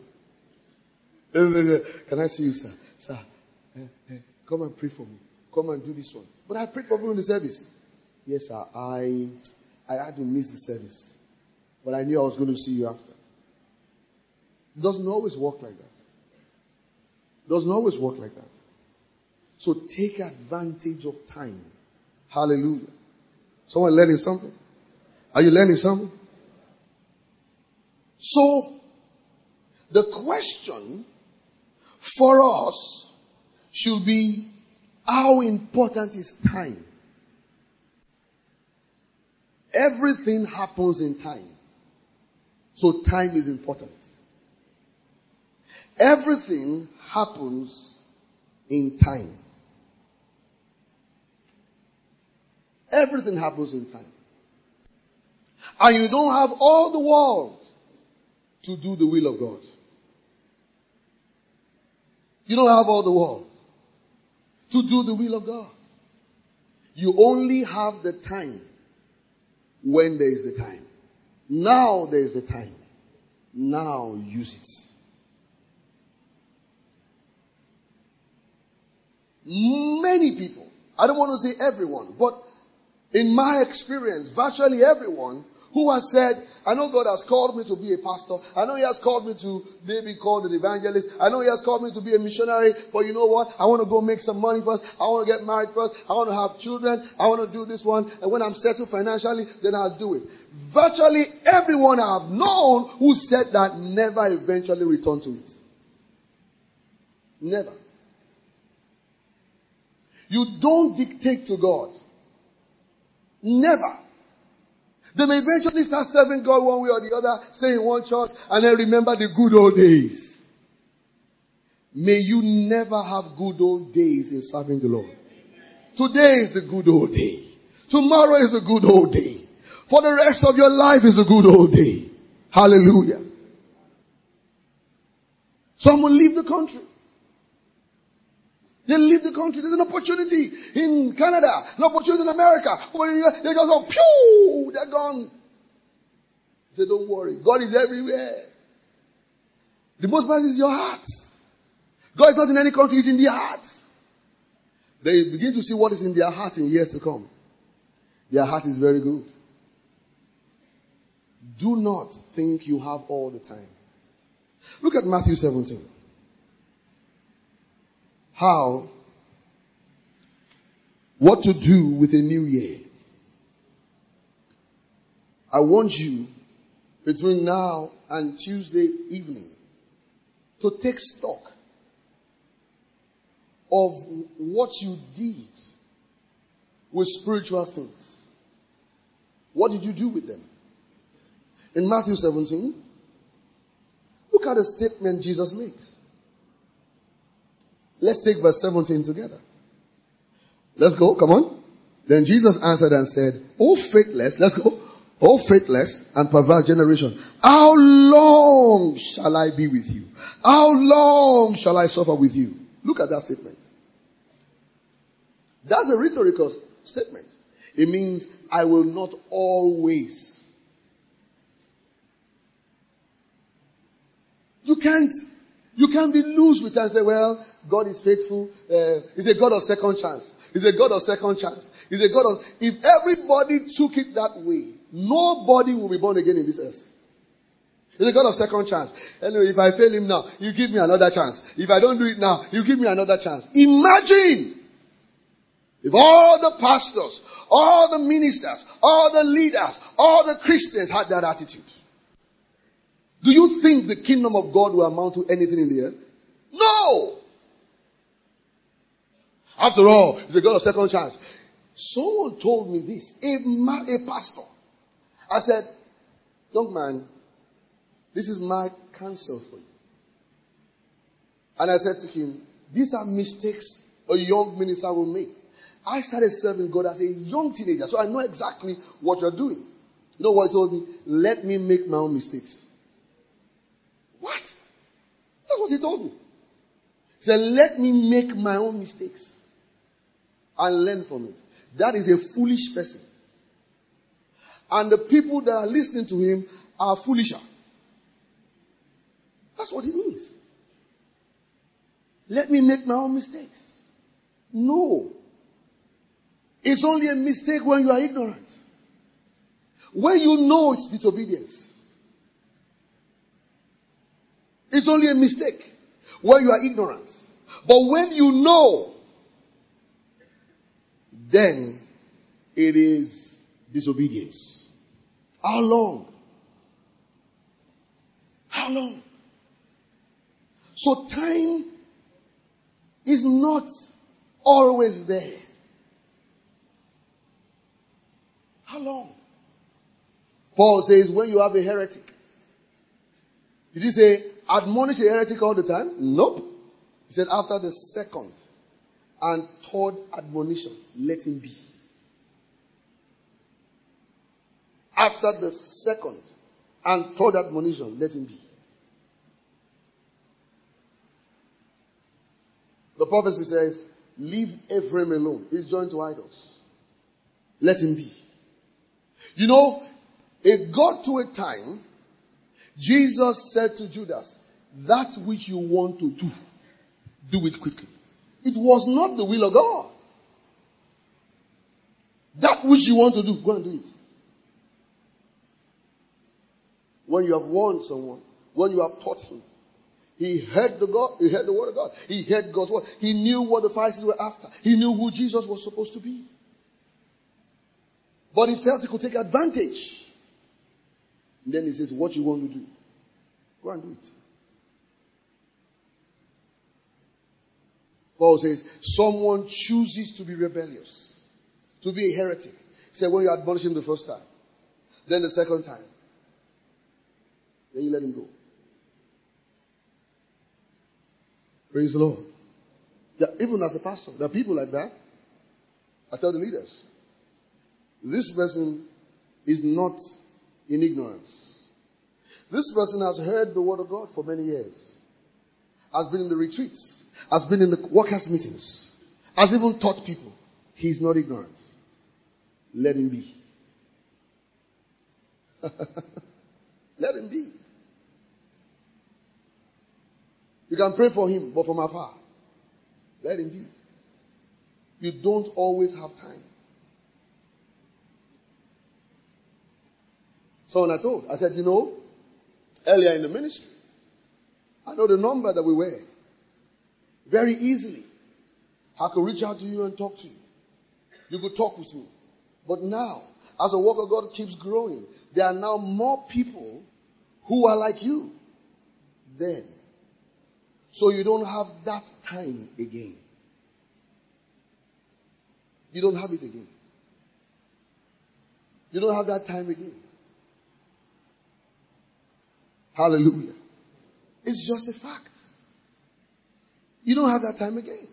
Can I see you, sir? Sir, eh, eh, come and pray for me. Come and do this one. But I prayed for you in the service. Yes, sir. I, I had to miss the service. But I knew I was going to see you after. It doesn't always work like that. It doesn't always work like that. So take advantage of time. Hallelujah. Someone learning something? Are you learning something? So, the question for us should be, how important is time? Everything happens in time. So time is important. Everything happens in time. Everything happens in time. And you don't have all the world to do the will of God. You don't have all the world to do the will of God. You only have the time when there is the time. Now there is the time. Now use it. Many people, I don't want to say everyone, but in my experience, virtually everyone who has said, I know God has called me to be a pastor. I know He has called me to maybe called an evangelist. I know He has called me to be a missionary. But you know what? I want to go make some money first. I want to get married first. I want to have children. I want to do this one. And when I'm settled financially, then I'll do it. Virtually everyone I've known who said that never eventually returned to it. Never. You don't dictate to God. Never. They may eventually start serving God one way or the other, stay in one church, and then remember the good old days. May you never have good old days in serving the Lord. Today is a good old day. Tomorrow is a good old day. For the rest of your life is a good old day. Hallelujah. Some will leave the country. They leave the country. There's an opportunity in Canada, an opportunity in America. They just go, pew, they're gone. He said, don't worry. God is everywhere. The most part is your heart. God is not in any country, He's in their heart. They begin to see what is in their heart in years to come. Their heart is very good. Do not think you have all the time. Look at Matthew seventeen. How, what to do with a new year. I want you, between now and Tuesday evening, to take stock of what you did with spiritual things. What did you do with them? In Matthew seventeen, look at the statement Jesus makes. Let's take verse seventeen together. Let's go, come on. Then Jesus answered and said, O faithless, let's go. O faithless and perverse generation, how long shall I be with you? How long shall I suffer with you? Look at that statement. That's a rhetorical statement. It means, I will not always. You can't You can't be loose with it and say, well, God is faithful. Uh, he's a God of second chance. He's a God of second chance. He's a God of... If everybody took it that way, nobody will be born again in this earth. He's a God of second chance. Anyway, if I fail Him now, you give me another chance. If I don't do it now, you give me another chance. Imagine if all the pastors, all the ministers, all the leaders, all the Christians had that attitude. Do you think the kingdom of God will amount to anything in the earth? No! After all, it's a God of second chance. Someone told me this, a, man, a pastor. I said, young man, this is my counsel for you. And I said to him, these are mistakes a young minister will make. I started serving God as a young teenager, so I know exactly what you're doing. You know what he told me? Let me make my own mistakes. What? That's what he told me. He said, let me make my own mistakes and learn from it. That is a foolish person. And the people that are listening to him are foolisher. That's what it means. Let me make my own mistakes. No. It's only a mistake when you are ignorant. When you know it's disobedience. It's only a mistake when you are ignorant. But when you know, then it is disobedience. How long? How long? So time is not always there. How long? Paul says when you have a heretic. Did he say admonish a heretic all the time? Nope. He said after the second and third admonition, let him be. After the second and third admonition, let him be. The prophecy says, leave Ephraim alone. He's joined to idols. Let him be. You know, it got to a time, Jesus said to Judas, that which you want to do, do it quickly. It was not the will of God. That which you want to do, go and do it. when you have warned someone, when you have taught him. He heard the God, he heard the word of God. He heard God's word. He knew what the Pharisees were after. He knew who Jesus was supposed to be. But he felt he could take advantage. And then he says, what you want to do? Go and do it. Paul says, someone chooses to be rebellious, to be a heretic. He said, when you admonish him the first time, then the second time, then you let him go. Praise the Lord. Yeah, even as a pastor, there are people like that. I tell the leaders, this person is not in ignorance. This person has heard the word of God for many years, has been in the retreats, has been in the workers' meetings, has even taught people. He's not ignorant. Let him be. Let him be. You can pray for him, but from afar. Let him be. You don't always have time. Someone I told, I said, you know, earlier in the ministry, I know the number that we wear. Very easily. I could reach out to you and talk to you. You could talk with me. But now, as the work of God keeps growing, there are now more people who are like you then. So you don't have that time again. You don't have it again. You don't have that time again. Hallelujah. It's just a fact. You don't have that time again.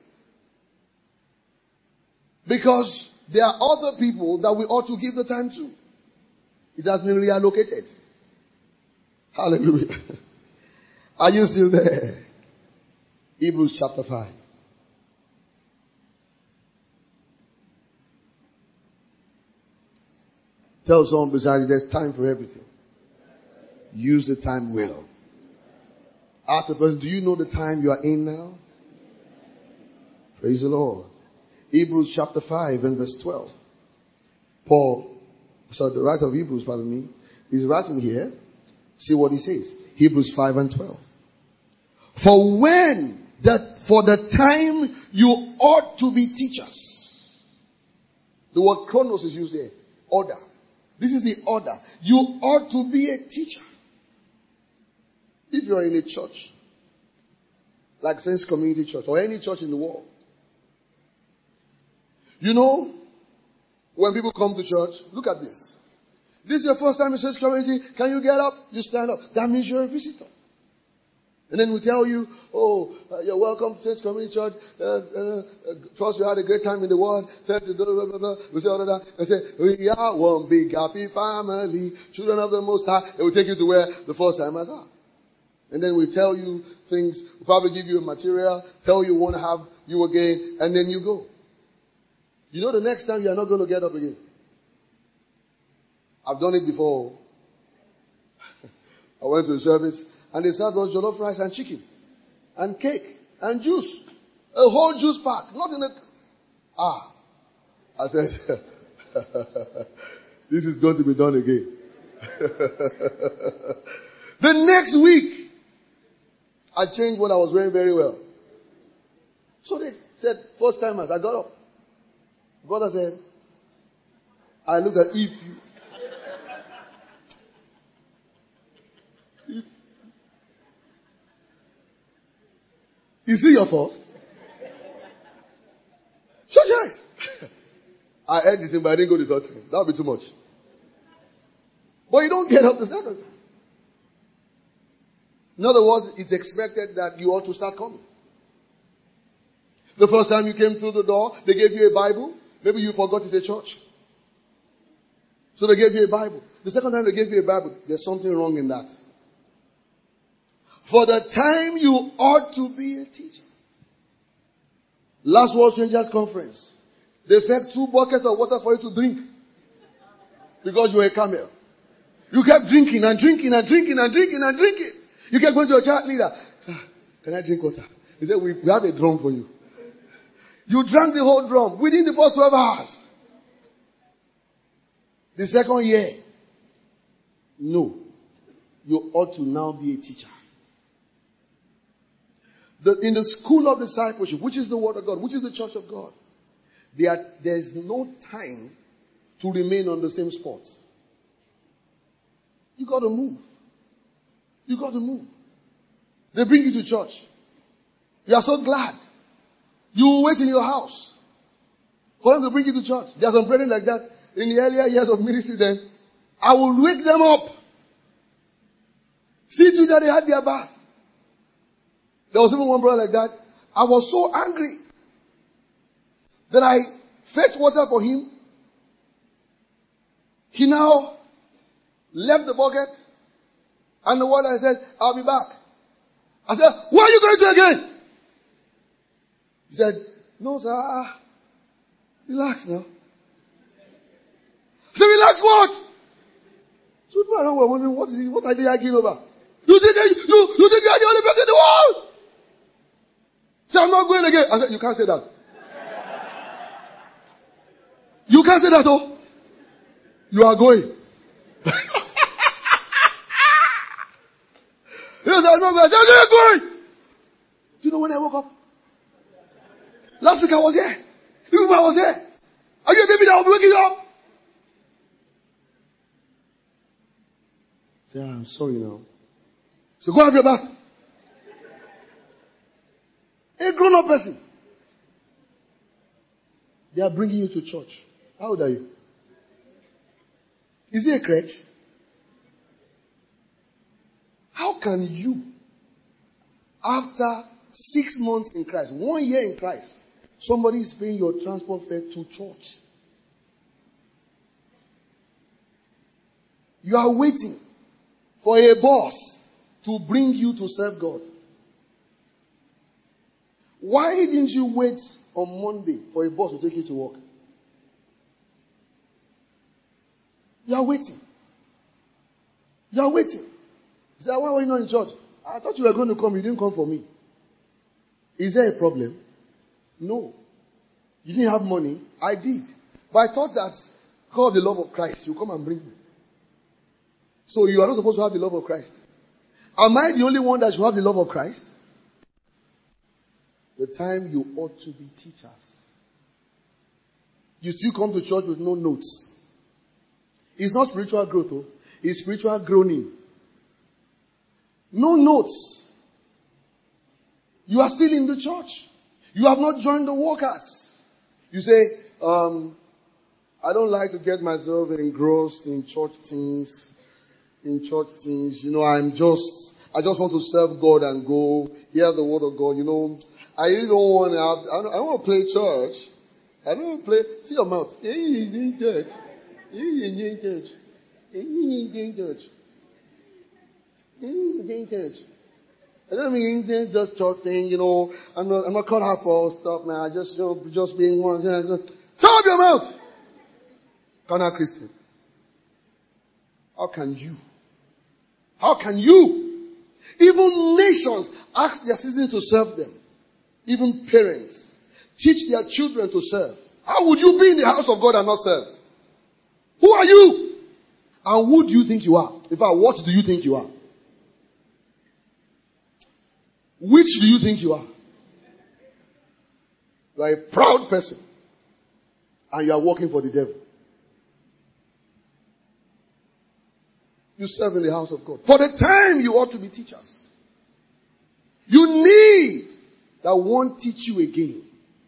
Because there are other people that we ought to give the time to. It has been reallocated. Hallelujah. Are you still there? Hebrews chapter five. Tell someone beside you, there's time for everything. Use the time well. Ask the person, do you know the time you are in now? Praise the Lord. Hebrews chapter five and verse twelve. Paul, so the writer of Hebrews, pardon me, is writing here. See what he says. Hebrews five and twelve. For when that for the time you ought to be teachers. The word chronos is used here. Order. This is the order. You ought to be a teacher. If you are in a church, like Saints Community Church, or any church in the world, you know, when people come to church, look at this. This is your first time in Saints Community. Can you get up? You stand up. That means you're a visitor. And then we tell you, oh, uh, you're welcome to Saints Community Church. Uh, uh, uh, trust you had a great time in the world. Blah, blah, blah, blah. We say all of that. And say, we are one big happy family. Children of the Most High. It will take you to where the first timers are. And then we tell you things. We probably give you a material. Tell you we won't have you again. And then you go. You know the next time you are not going to get up again. I've done it before. I went to the service. And they served us jollof rice and chicken. And cake. And juice. A whole juice pack. Not in a... Ah. I said, this is going to be done again. The next week, I changed what I was wearing very well. So they said, first timers, I got up. Brother said, I looked at if you... If, is it your first? Sure, yes. I heard this thing, but I didn't go the third time. That would be too much. But you don't get up the second time. In other words, it's expected that you ought to start coming. The first time you came through the door, they gave you a Bible. Maybe you forgot it's a church. So they gave you a Bible. The second time they gave you a Bible, there's something wrong in that. For the time you ought to be a teacher. Last World Changers Conference. They fed two buckets of water for you to drink. Because you were a camel. You kept drinking and drinking and drinking and drinking and drinking. You kept going to your church leader. Sir, can I drink water? He said, we, we have a drum for you. You drank the whole drum within the first twelve hours. The second year, no. you ought to now be a teacher. The, in the school of discipleship, which is the Word of God, which is the church of God, there, there's no time to remain on the same spot. You got to move. You got to move. They bring you to church. You are so glad. You wait in your house for them to bring you to church. There are some brethren like that in the earlier years of ministry then. I will wake them up. See to that they had their bath. There was even one brother like that. I was so angry that I fetched water for him. He now left the bucket and the water. I said, I'll be back. I said, where are you going to again? He said, no, sir. Relax now. I said, relax what? So people around were wondering, what is it? What are they arguing over? You think you, you, you think you are the only person in the world? Say, I'm not going again. I said, you can't say that. You can't say that, oh. You are going. He said, I'm not going. I said, you are going. Do you know when I woke up? Last week I was here. This week I was here. Are you a baby that will be waking up? Say, I'm sorry now. So go have your bath. A grown-up person. They are bringing you to church. How old are you? Is it a crutch? How can you, after six months in Christ, one year in Christ, somebody is paying your transport fare to church? You are waiting for a boss to bring you to serve God. Why didn't you wait on Monday for a boss to take you to work? You are waiting. You are waiting. You say, why were you not in church? I thought you were going to come. You didn't come for me. Is there a problem? No. You didn't have money? I did. But I thought that because of the love of Christ, you come and bring me. So you are not supposed to have the love of Christ. Am I the only one that should have the love of Christ? The time you ought to be teachers. You still come to church with no notes. It's not spiritual growth, though. It's spiritual groaning. No notes. You are still in the church. You have not joined the workers. You say, um, I don't like to get myself engrossed in church things. In church things. You know, I'm just, I just want to serve God and go hear the word of God. You know, I really don't want to have, I don't, I don't want to play church. I don't want to play, see your mouth. In church. In church. In church. In church. I don't mean just church thing, you know. I'm not, I'm not cut out for stuff, man. I just, you know, just being one. You know, shut up your mouth! Carnal Christian. How can you? How can you? Even nations ask their citizens to serve them. Even parents teach their children to serve. How would you be in the house of God and not serve? Who are you? And who do you think you are? In fact, what do you think you are? Which do you think you are? You are a proud person. And you are working for the devil. You serve in the house of God. For the time you ought to be teachers. You need that won't teach you again.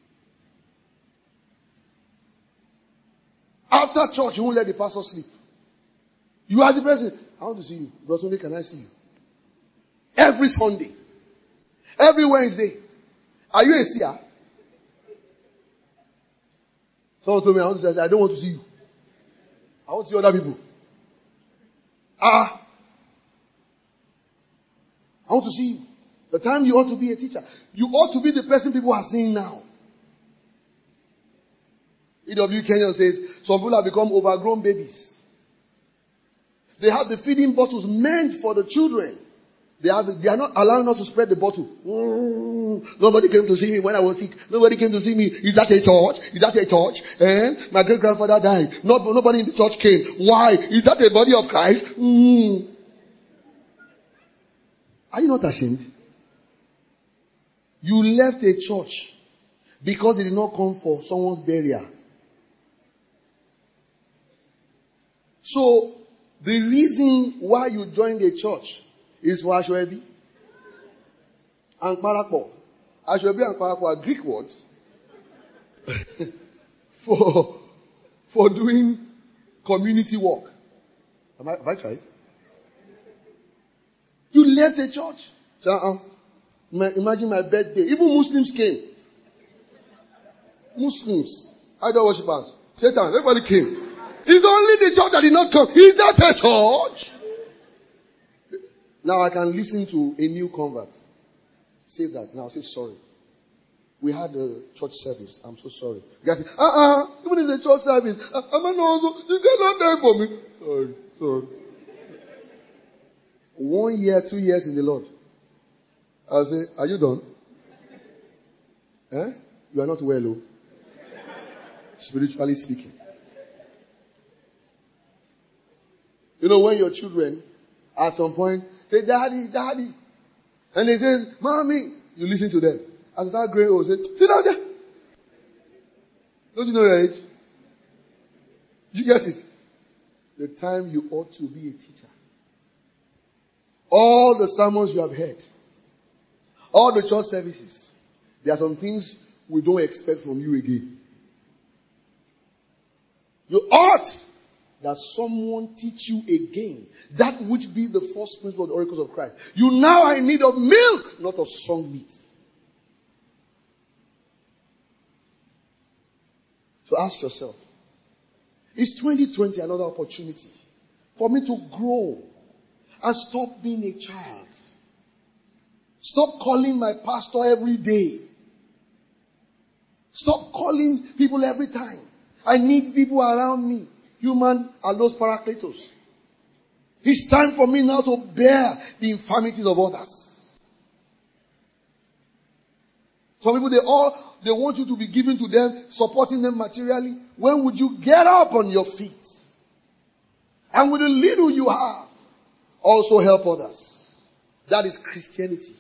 After church, you won't let the pastor sleep. You are the person. I want to see you. Brother Sunday, can I see you? Every Sunday. Every Wednesday. Are you a seer? Someone told me, I want to say, I don't want to see you. I want to see other people. Ah. I want to see you. The time you ought to be a teacher. You ought to be the person people are seeing now. E W Kenyon says, some people have become overgrown babies. They have the feeding bottles meant for the children. They, have, they are not allowing us to spread the bottle. Mm, nobody came to see me when I was sick. Nobody came to see me. Is that a church? Is that a church? Eh? My great-grandfather died. Not, nobody in the church came. Why? Is that a body of Christ? Mm. Are you not ashamed? You left a church because they did not come for someone's burial. So, the reason why you joined a church is for Ashwebi and Parapo. Ashwebi and Parapo are Greek words for, for doing community work. Am I, have I tried? You left the church. So, uh, imagine my birthday. Even Muslims came. Muslims, idol worshippers, Satan, everybody came. It's only the church that did not come. Is that a church? Now I can listen to a new convert say that. Now say sorry. We had a church service. I'm so sorry. You guys say, uh-uh, even if it's a church service, uh, I'm an also, you cannot die for me. Sorry, sorry. One year, two years in the Lord. I'll say, are you done? Eh? You are not well, oh. Spiritually speaking. You know, when your children, at some point, say, Daddy, Daddy. And they say, Mommy. You listen to them. As they start growing old, say, sit down there. Don't you know your age? You get it? The time you ought to be a teacher. All the sermons you have heard. All the church services. There are some things we don't expect from you again. You ought that someone teach you again that which be the first principle of the oracles of Christ. You now are in need of milk, not of strong meat. So ask yourself, is twenty twenty another opportunity for me to grow and stop being a child? Stop calling my pastor every day. Stop calling people every time. I need people around me. Human are those parakletos. It's time for me now to bear the infirmities of others. Some people, they all, they want you to be giving to them, supporting them materially. When would you get up on your feet? And with the little you have, also help others. That is Christianity.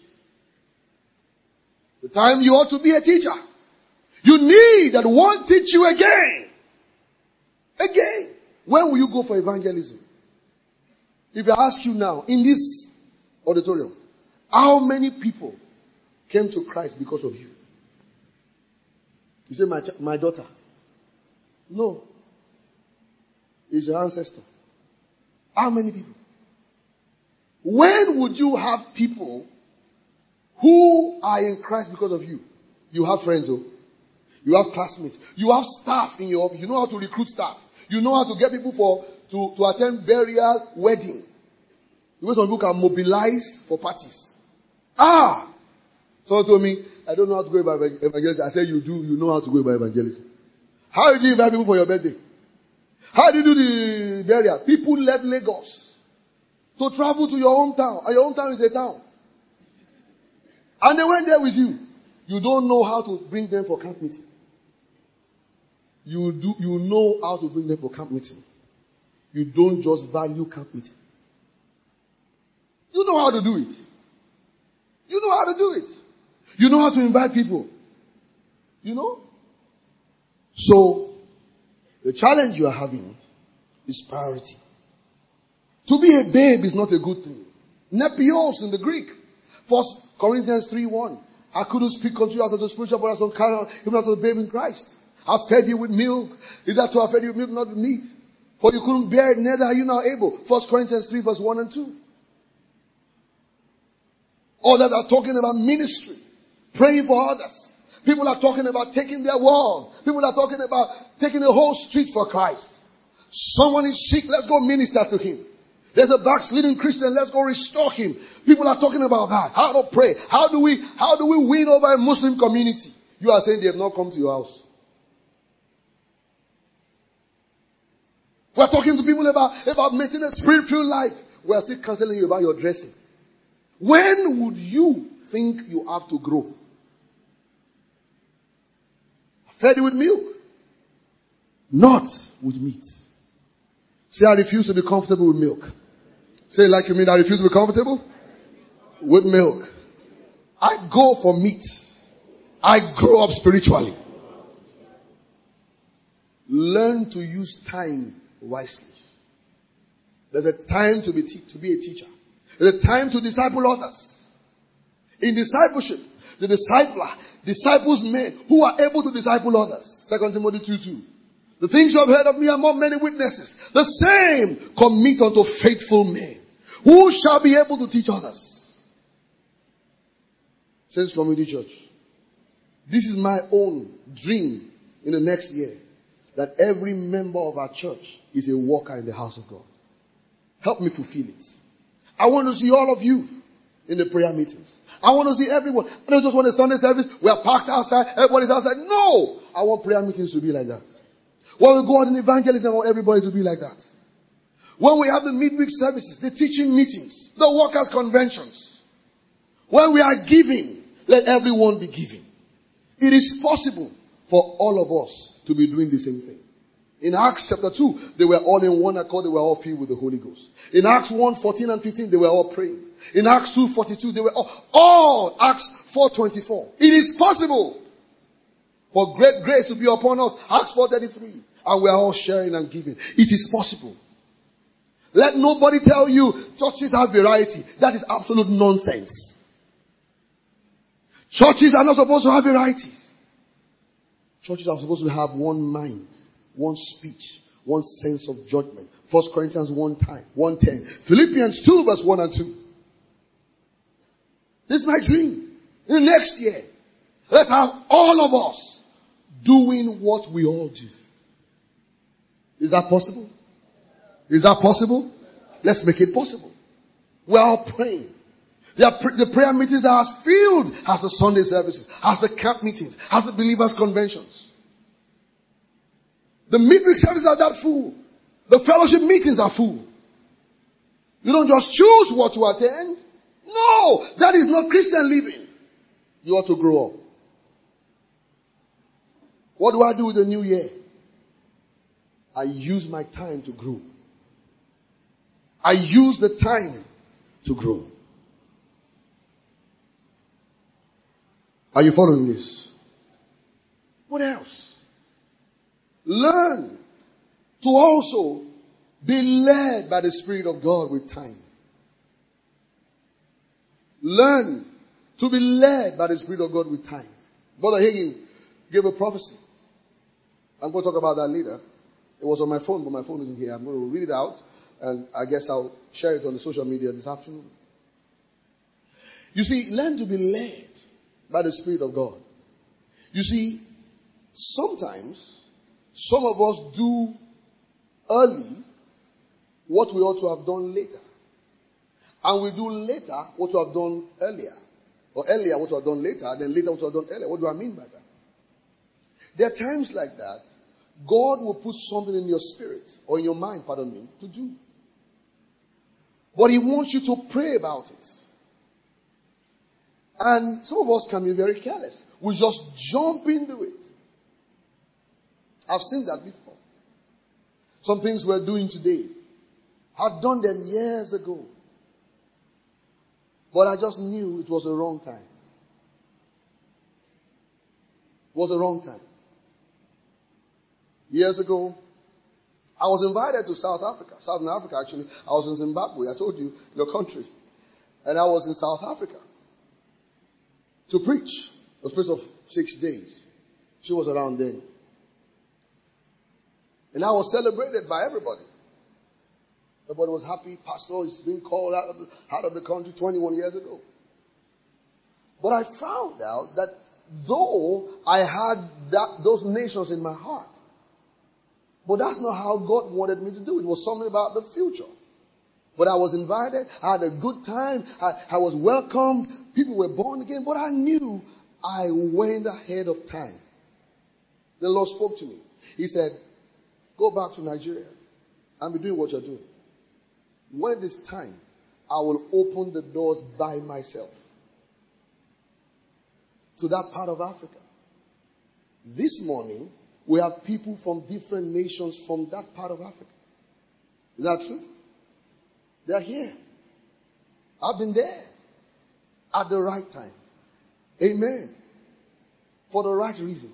The time you ought to be a teacher. You need that one teach you again. Again. When will you go for evangelism? If I ask you now, in this auditorium, how many people came to Christ because of you? You say, my, ch- my daughter. No. It's your ancestor. How many people? When would you have people who are in Christ because of you? You have friends, though. You have classmates. You have staff in your office. You know how to recruit staff. You know how to get people for to, to attend burial, wedding. The way some people can mobilize for parties. Ah! Someone told me, I don't know how to go about evangelism. I said, you do. You know how to go about evangelism. How do you invite people for your birthday? How do you do the burial? People left Lagos to travel to your hometown. And your hometown is a town. And they went there with you. You don't know how to bring them for camp meeting. You do. You know how to bring them for camp meeting. You don't just value camp meeting. You know how to do it. You know how to do it. You know how to invite people. You know? So, the challenge you are having is priority. To be a babe is not a good thing. Nepios in the Greek. First Corinthians three one. I couldn't speak unto you as a spiritual brother, so carnal, even as a babe in Christ. I fed you with milk. Is that to I fed you with milk, not with meat? For you couldn't bear it, neither are you now able. First Corinthians three verse one and two. Others are talking about ministry. Praying for others. People are talking about taking their wall. People are talking about taking the whole street for Christ. Someone is sick, let's go minister to him. There's a backsliding Christian, let's go restore him. People are talking about that. How to pray. How do we, how do we win over a Muslim community? You are saying they have not come to your house. We're talking to people about, about maintaining a spirit-filled life. We are still counseling you about your dressing. When would you think you have to grow? Fed you with milk, not with meat. Say, I refuse to be comfortable with milk. Say, like you mean, I refuse to be comfortable? with milk. I go for meat. I grow up spiritually. Learn to use time wisely. There's a time to be, te- to be a teacher. There's a time to disciple others. In discipleship, the discipler disciples men who are able to disciple others. Second Timothy two two. The things you have heard of me among many witnesses, the same commit unto faithful men, who shall be able to teach others. Saints Community Church, this is my own dream in the next year, that every member of our church is a worker in the house of God. Help me fulfill it. I want to see all of you in the prayer meetings. I want to see everyone. I don't just want a Sunday service. We are parked outside. Everybody's outside. No! I want prayer meetings to be like that. When we go out in evangelism, I want everybody to be like that. When we have the midweek services, the teaching meetings, the workers' conventions, when we are giving, let everyone be giving. It is possible for all of us to be doing the same thing. In Acts chapter two, they were all in one accord. They were all filled with the Holy Ghost. In Acts one, fourteen and fifteen, they were all praying. In Acts two, forty-two, they were all, all Acts four, twenty-four. It is possible for great grace to be upon us. Acts four, thirty-three. And we are all sharing and giving. It is possible. Let nobody tell you churches have variety. That is absolute nonsense. Churches are not supposed to have varieties. Churches are supposed to have one mind, one speech, one sense of judgment. First Corinthians one time, one ten. Philippians two verse one and two. This is my dream. In the next year, let's have all of us doing what we all do. Is that possible? Is that possible? Let's make it possible. We are all praying. The prayer meetings are as filled as the Sunday services, as the camp meetings, as the believers' conventions. The midweek services are that full. The fellowship meetings are full. You don't just choose what to attend. No, that is not Christian living. You ought to grow up. What do I do with the new year? I use my time to grow. I use the time to grow. Are you following this? What else? Learn to also be led by the Spirit of God with time. Learn to be led by the Spirit of God with time. Brother Hagin gave a prophecy. I'm going to talk about that later. It was on my phone, but my phone isn't here. I'm going to read it out, and I guess I'll share it on the social media this afternoon. You see, learn to be led by the Spirit of God. You see, sometimes some of us do early what we ought to have done later. And we do later what we have done earlier. Or earlier what we have done later, and then later what we have done earlier. What do I mean by that? There are times like that. God will put something in your spirit, or in your mind, pardon me, to do. But He wants you to pray about it. And some of us can be very careless. We just jump into it. I've seen that before. Some things we're doing today, I've done them years ago. But I just knew it was the wrong time. It was the wrong time. Years ago, I was invited to South Africa. Southern Africa, actually. I was in Zimbabwe. I told you, your country. And I was in South Africa to preach. A space of six days. She was around then. And I was celebrated by everybody. Everybody was happy. Pastor is being called out of the, out of the country twenty-one years ago. But I found out that though I had that, those nations in my heart, but that's not how God wanted me to do it. It was something about the future. But I was invited. I had a good time. I, I was welcomed. People were born again. But I knew I went ahead of time. The Lord spoke to me. He said, go back to Nigeria and be doing what you're doing. When it is time, I will open the doors by myself to that part of Africa. This morning, we have people from different nations from that part of Africa. Is that true? They're here. I've been there. at the right time. Amen. For the right reasons.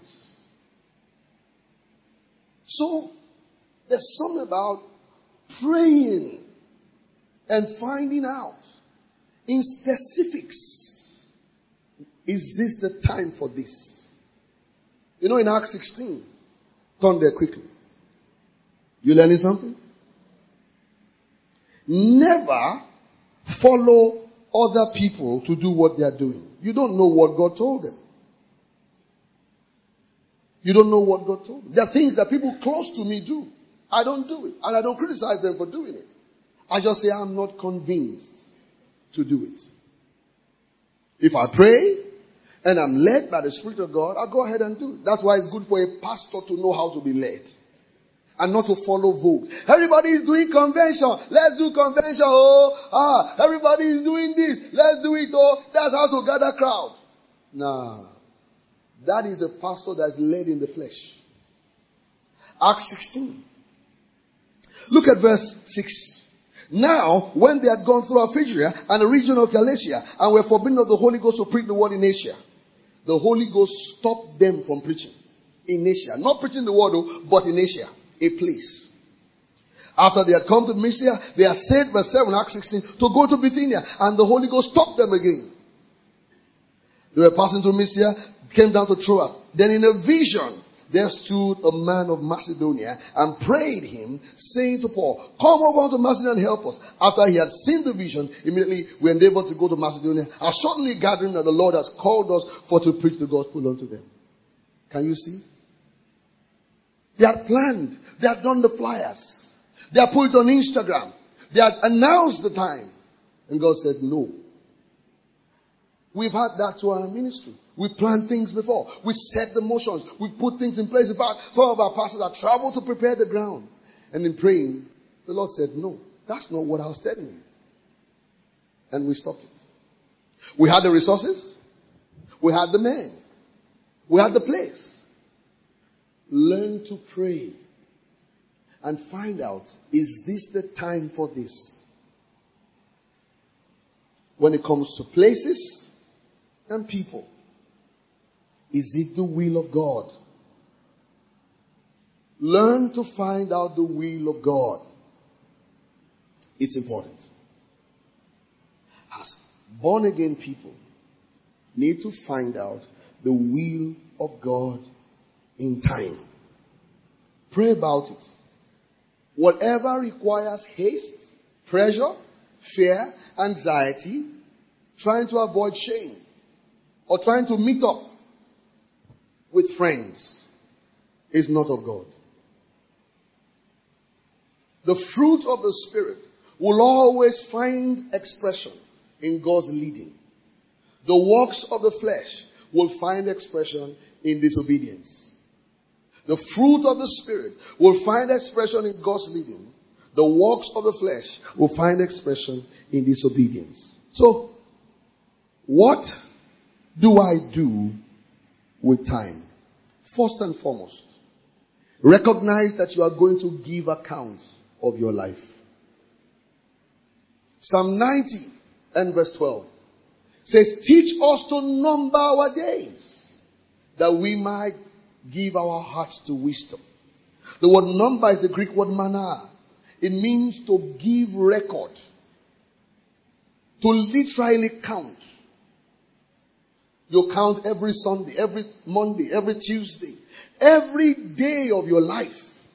So, there's something about praying and finding out in specifics. Is this the time for this? You know, in Acts sixteen, turn there quickly. You learning something? Never follow other people to do what they are doing. You don't know what God told them. You don't know what God told them. There are things that people close to me do. I don't do it. And I don't criticize them for doing it. I just say I'm not convinced to do it. If I pray and I'm led by the Spirit of God, I'll go ahead and do it. That's why it's good for a pastor to know how to be led. And not to follow vogue. Everybody is doing convention. Let's do convention. Oh, ah, everybody is doing this. Let's do it. Oh, that's how to gather crowd. Nah. That is a pastor that's led in the flesh. Acts sixteen. Look at verse six. Now, when they had gone through Phrygia and the region of Galatia and were forbidden of the Holy Ghost to preach the word in Asia, the Holy Ghost stopped them from preaching in Asia. Not preaching the word, but in Asia. A place. After they had come to Mysia, they are said, verse seven, Acts sixteen, to go to Bithynia, and the Holy Ghost stopped them again. They were passing through Mysia, came down to Troas. Then in a vision, there stood a man of Macedonia and prayed him, saying to Paul, come over to Macedonia and help us. After he had seen the vision, immediately we endeavored to go to Macedonia, and shortly gathering that the Lord has called us for to preach the gospel unto them. Can you see? They had planned. They had done the flyers. They had put it on Instagram. They had announced the time. And God said, no. We've had that to our ministry. We planned things before. We set the motions. We put things in place. In fact, some of our pastors have traveled to prepare the ground. And in praying, the Lord said, no, that's not what I was telling you. And we stopped it. We had the resources. We had the men. We had the place. Learn to pray and find out, is this the time for this? When it comes to places and people, is it the will of God? Learn to find out the will of God. It's important. As born again people, need to find out the will of God in time. Pray about it. Whatever requires haste, pressure, fear, anxiety, trying to avoid shame, or trying to meet up with friends is not of God. The fruit of the Spirit will always find expression in God's leading. The works of the flesh will find expression in disobedience. The fruit of the Spirit will find expression in God's leading. The works of the flesh will find expression in disobedience. So, what do I do with time? First and foremost, recognize that you are going to give account of your life. Psalm ninety and verse twelve says, teach us to number our days, that we might give our hearts to wisdom. The word number is the Greek word mana. It means to give record. To literally count. You count every Sunday, every Monday, every Tuesday. Every day of your life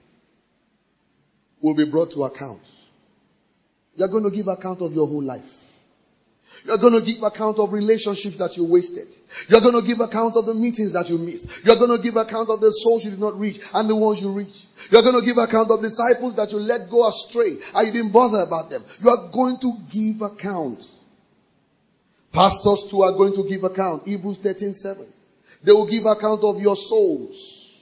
will be brought to account. You're going to give account of your whole life. You're going to give account of relationships that you wasted. You're going to give account of the meetings that you missed. You're going to give account of the souls you did not reach and the ones you reached. You're going to give account of disciples that you let go astray and you didn't bother about them. You are going to give account. Pastors too are going to give account. Hebrews thirteen seven. They will give account of your souls.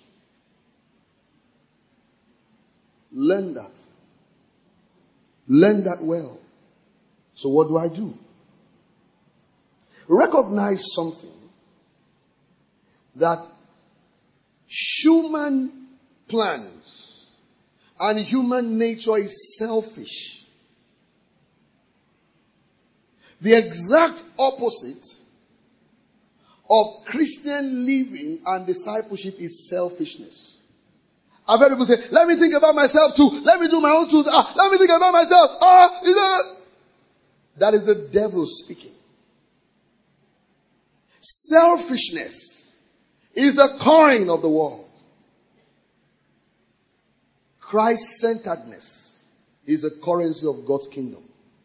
Learn that. Learn that well. So what do I do? Recognize something, that human plans and human nature is selfish. The exact opposite of Christian living and discipleship is selfishness. I've heard people say, let me think about myself too. Let me do my own too. Ah, let me think about myself. Ah, is that? That is the devil speaking. Selfishness is the coin of the world. Christ-centeredness is the currency of God's kingdom.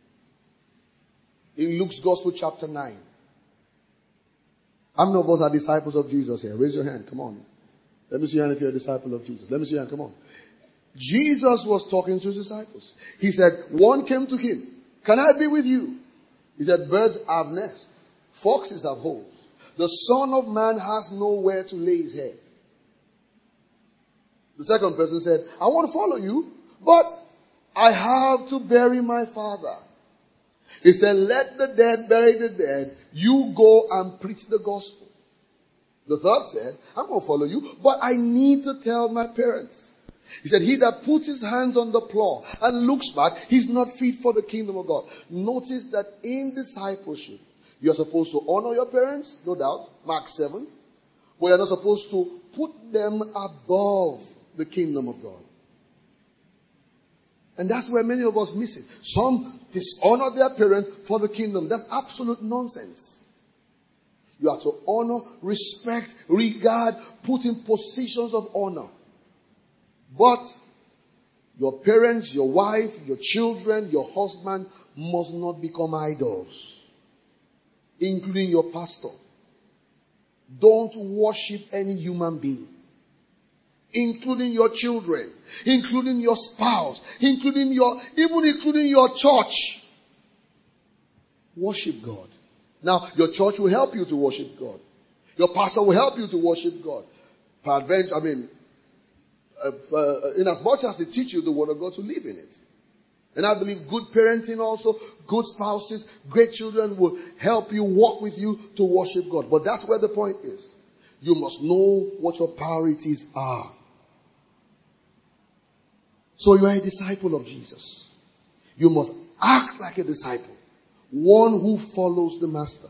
In Luke's Gospel chapter nine. How many of us are disciples of Jesus here? Raise your hand. Come on. Let me see you if you're a disciple of Jesus. Let me see your hand. Come on. Jesus was talking to his disciples. He said, one came to him. Can I be with you? He said, birds have nests. Foxes have holes. The Son of Man has nowhere to lay his head. The second person said, I want to follow you, but I have to bury my father. He said, let the dead bury the dead. You go and preach the gospel. The third said, I'm going to follow you, but I need to tell my parents. He said, he that puts his hands on the plow and looks back, he's not fit for the kingdom of God. Notice that in discipleship, you're supposed to honor your parents, no doubt, Mark seven. But you're not supposed to put them above the kingdom of God. And that's where many of us miss it. Some dishonor their parents for the kingdom. That's absolute nonsense. You are to honor, respect, regard, put in positions of honor. But your parents, your wife, your children, your husband must not become idols, including your pastor. Don't worship any human being, including your children, including your spouse, including your, even including your church. Worship God. Now, your church will help you to worship God. Your pastor will help you to worship God. Peradventure, I mean, uh, uh, in as much as they teach you the word of God, to live in it. And I believe good parenting also, good spouses, great children will help you, walk with you to worship God. But that's where the point is. You must know what your priorities are. So you are a disciple of Jesus. You must act like a disciple. One who follows the master.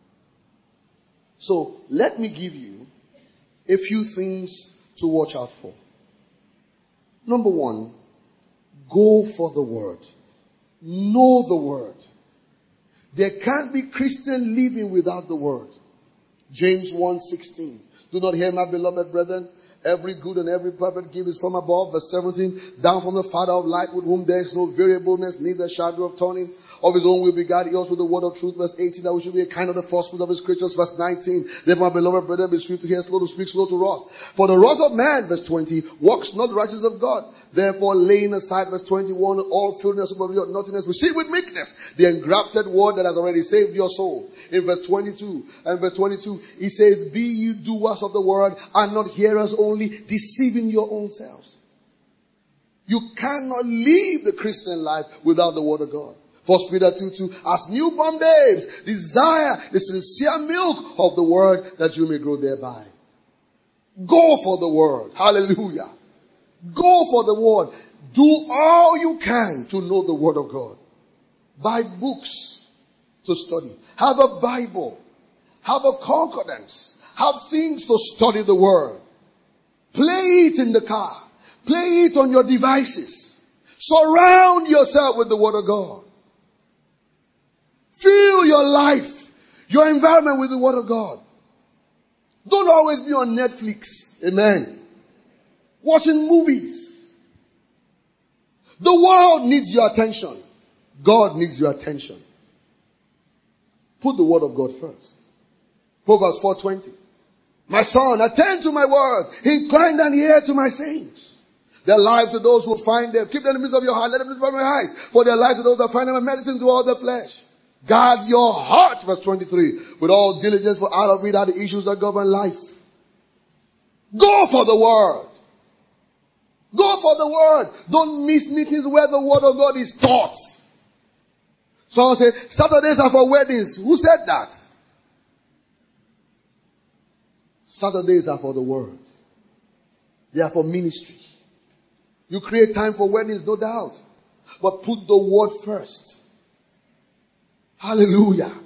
So let me give you a few things to watch out for. Number one, go for the word. Know the word. There can't be Christian living without the word. James one sixteen. Do not hear, my beloved brethren. Every good and every perfect gift is from above. Verse seventeen. Down from the Father of light, with whom there is no variableness, neither shadow of turning. Of his own will begat us with the word of truth. Verse eighteen. That we should be a kind of the first fruit of his creatures. Verse nineteen. Therefore, my beloved brethren, be swift to hear, slow to speak, slow to wrath. For the wrath of man, verse twenty, works not the righteousness of God. Therefore, laying aside, verse twenty-one, all filthiness of your naughtiness, receive with meekness the engrafted word that has already saved your soul. In verse twenty-two and verse twenty-two, he says, be ye doers of the word and not hearers only, deceiving your own selves. You cannot live the Christian life without the word of God. First Peter two two, as newborn babes, desire the sincere milk of the word that you may grow thereby. Go for the word. Hallelujah. Go for the word. Do all you can to know the word of God. Buy books to study. Have a Bible. Have a concordance. Have things to study the word. Play it in the car. Play it on your devices. Surround yourself with the word of God. Fill your life, your environment with the word of God. Don't always be on Netflix. Amen. Watching movies. The world needs your attention. God needs your attention. Put the word of God first. Proverbs four twenty. My son, attend to my words. Incline thine ear to my sayings. Their life to those who find them. Keep them in the midst of your heart. Let them live by my eyes. For their life to those that find them a medicine to all their flesh. Guard your heart, verse twenty-three, with all diligence, for out of it are the issues that govern life. Go for the word. Go for the word. Don't miss meetings where the word of God is taught. Someone say, Saturdays are for weddings. Who said that? Saturdays are for the word. They are for ministry. You create time for weddings, no doubt. But put the word first. Hallelujah.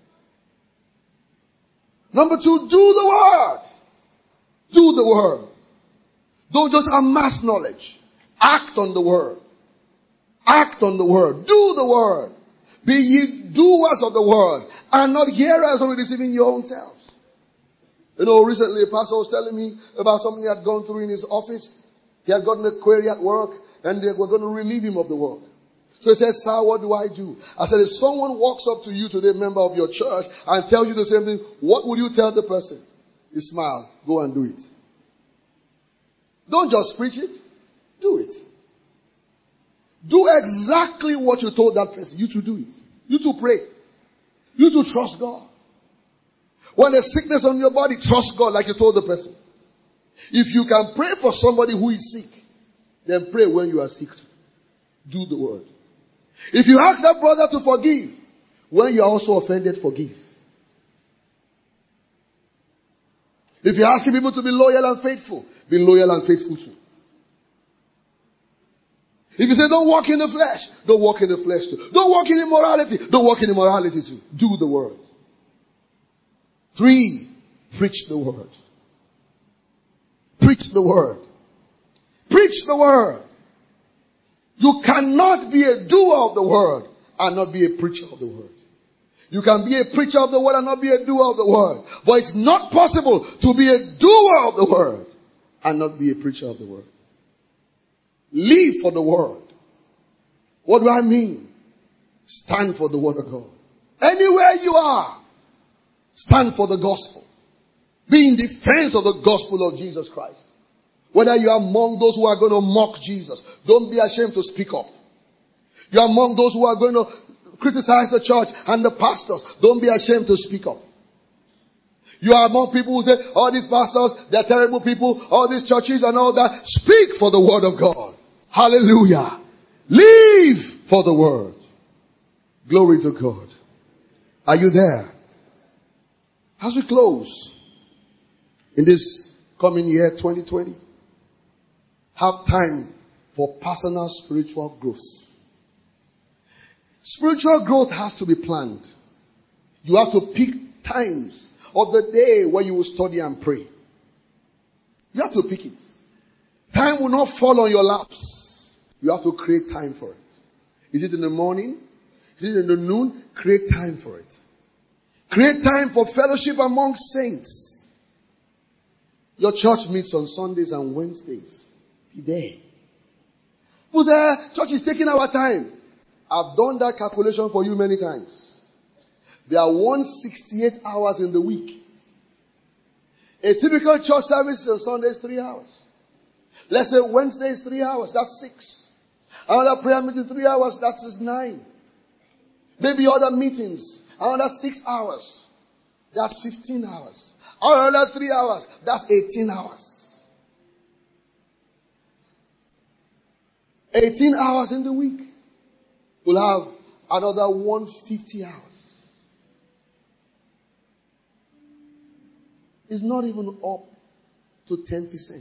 Number two, do the word. Do the word. Don't just amass knowledge. Act on the word. Act on the word. Do the word. Be ye doers of the word and not hearers only deceiving your own selves. You know, recently a pastor was telling me about something he had gone through in his office. He had gotten a query at work and they were going to relieve him of the work. So he said, sir, what do I do? I said, if someone walks up to you today, member of your church, and tells you the same thing, what would you tell the person? He smiled. Go and do it. Don't just preach it. Do it. Do exactly what you told that person. You to do it. You to pray. You to trust God. When there's sickness on your body, trust God like you told the person. If you can pray for somebody who is sick, then pray when you are sick. Do the word. If you ask that brother to forgive, when you are also offended, forgive. If you're asking people to be loyal and faithful, be loyal and faithful too. If you say don't walk in the flesh, don't walk in the flesh too. Don't walk in immorality, don't walk in immorality too. Do the word. Three, preach the word. Preach the word. Preach the word. You cannot be a doer of the word and not be a preacher of the word. You can be a preacher of the word and not be a doer of the word. But it's not possible to be a doer of the word and not be a preacher of the word. Live for the word. What do I mean? Stand for the word of God. Anywhere you are, stand for the gospel. Be in defense of the gospel of Jesus Christ. Whether you are among those who are going to mock Jesus, don't be ashamed to speak up. You are among those who are going to criticize the church and the pastors, don't be ashamed to speak up. You are among people who say, all these pastors, they're terrible people, all these churches and all that. Speak for the word of God. Hallelujah. Live for the word. Glory to God. Are you there? As we close in this coming year, twenty twenty, have time for personal spiritual growth. Spiritual growth has to be planned. You have to pick times of the day where you will study and pray. You have to pick it. Time will not fall on your laps. You have to create time for it. Is it in the morning? Is it in the noon? Create time for it. Create time for fellowship among saints. Your church meets on Sundays and Wednesdays. Be there. Who said, church is taking our time. I've done that calculation for you many times. There are one hundred sixty-eight hours in the week. A typical church service on Sunday is three hours. Let's say Wednesday is three hours. That's six. Another prayer meeting, three hours. That is nine. Maybe other meetings. Another six hours. That's fifteen hours. Another three hours. That's eighteen hours. eighteen hours in the week. We'll have another one hundred fifty hours. It's not even up to ten percent.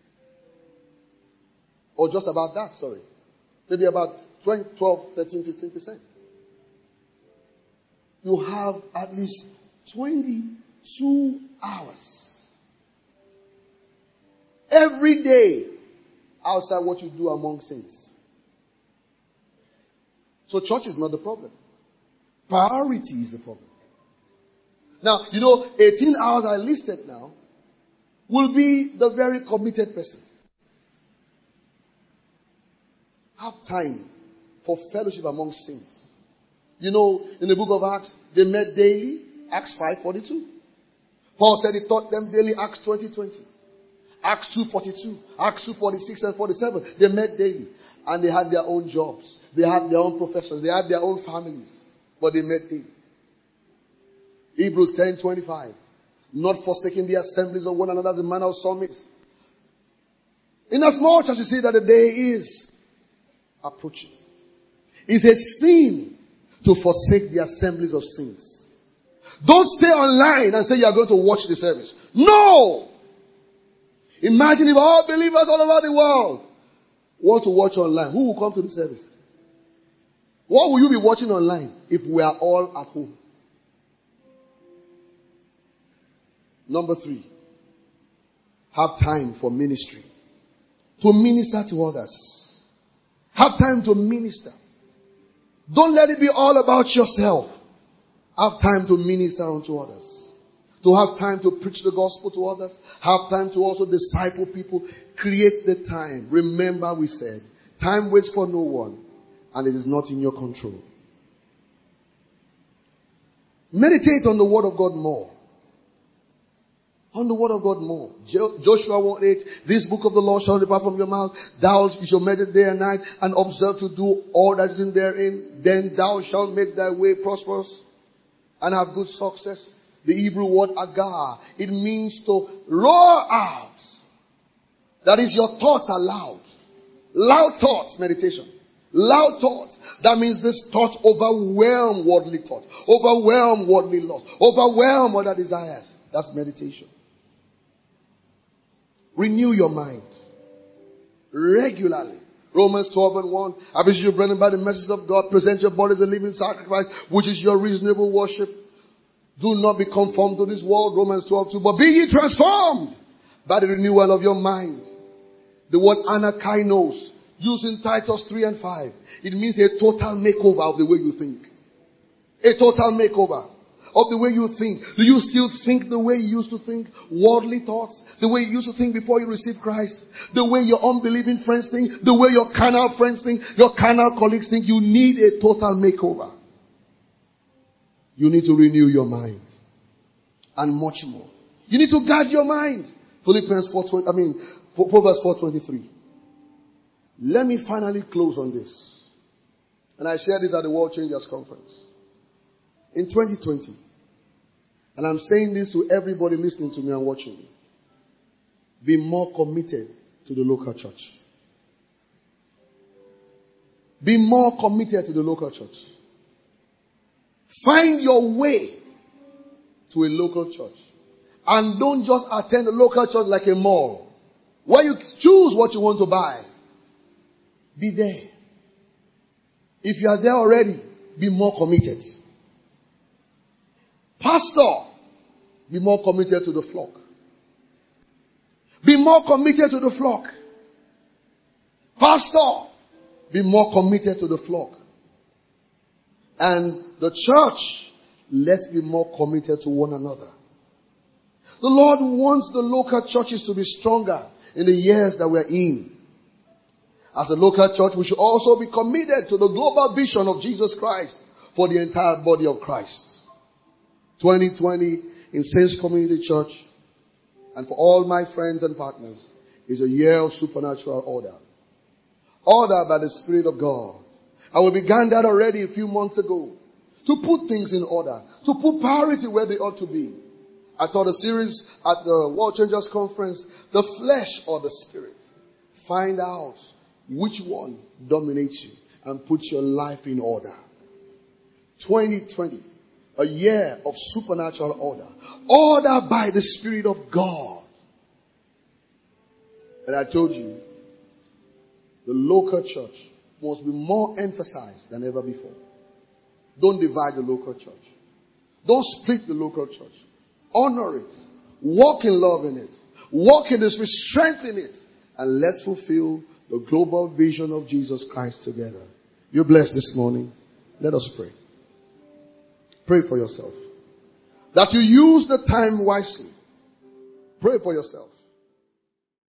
Or just about that, sorry. Maybe about twenty, twelve, thirteen, fifteen percent. You have at least twenty-two hours. Every day outside what you do among saints. So church is not the problem. Priority is the problem. Now, you know, eighteen hours I listed now will be the very committed person. Have time for fellowship among saints. You know, in the book of Acts, they met daily. Acts five forty-two. Paul said he taught them daily. Acts twenty twenty. Acts two forty-two. Acts two forty-six and forty-seven. They met daily. And they had their own jobs. They had their own professions. They had their own families. But they met daily. Hebrews ten twenty-five. Not forsaking the assemblies of one another as the manner of some is. Inasmuch as you see that the day is approaching. It's a sin to forsake the assemblies of saints. Don't stay online and say you are going to watch the service. No! Imagine if all believers all over the world want to watch online. Who will come to the service? What will you be watching online if we are all at home? Number three, have time for ministry. To minister to others. Have time to minister. Don't let it be all about yourself. Have time to minister unto others. To have time to preach the gospel to others. Have time to also disciple people. Create the time. Remember we said, time waits for no one. And it is not in your control. Meditate on the word of God more. On the word of God more. Jo- Joshua one eight, this book of the law shall depart from your mouth. Thou shalt meditate day and night and observe to do all that is in therein. Then thou shalt make thy way prosperous and have good success. The Hebrew word agar, it means to roar out. That is, your thoughts are loud. Loud thoughts, meditation. Loud thoughts. That means this thought overwhelm worldly thoughts. Overwhelm worldly lust. Overwhelm other desires. That's meditation. Renew your mind. Regularly. Romans twelve and one. I beseech you, brethren, by the mercies of God, present your bodies a living sacrifice, which is your reasonable worship. Do not be conformed to this world. Romans twelve two. But be ye transformed by the renewal of your mind. The word anakainos, used in Titus three and five. It means a total makeover of the way you think. A total makeover of the way you think. Do you still think the way you used to think? Worldly thoughts? The way you used to think before you received Christ? The way your unbelieving friends think? The way your carnal friends think? Your carnal colleagues think? You need a total makeover. You need to renew your mind. And much more. You need to guard your mind. Philippians four twenty, I mean, Proverbs four twenty-three. Let me finally close on this. And I shared this at the World Changers Conference. In twenty twenty. And I'm saying this to everybody listening to me and watching me. Be more committed to the local church. Be more committed to the local church. Find your way to a local church. And don't just attend a local church like a mall, where you choose what you want to buy. Be there. If you are there already, be more committed. Pastor, be more committed to the flock. Be more committed to the flock. Pastor, be more committed to the flock. And the church, let's be more committed to one another. The Lord wants the local churches to be stronger in the years that we're in. As a local church, we should also be committed to the global vision of Jesus Christ for the entire body of Christ. twenty twenty in Saints Community Church and for all my friends and partners is a year of supernatural order. Order by the Spirit of God. And we began that already a few months ago. To put things in order. To put priority where they ought to be. I taught a series at the World Changers Conference, the flesh or the spirit. Find out which one dominates you and put your life in order. twenty twenty, a year of supernatural order. Order by the Spirit of God. And I told you, the local church must be more emphasized than ever before. Don't divide the local church. Don't split the local church. Honor it. Walk in love in it. Walk in the Spirit. Strengthen it. And let's fulfill the global vision of Jesus Christ together. You're blessed this morning. Let us pray. Pray for yourself. That you use the time wisely. Pray for yourself.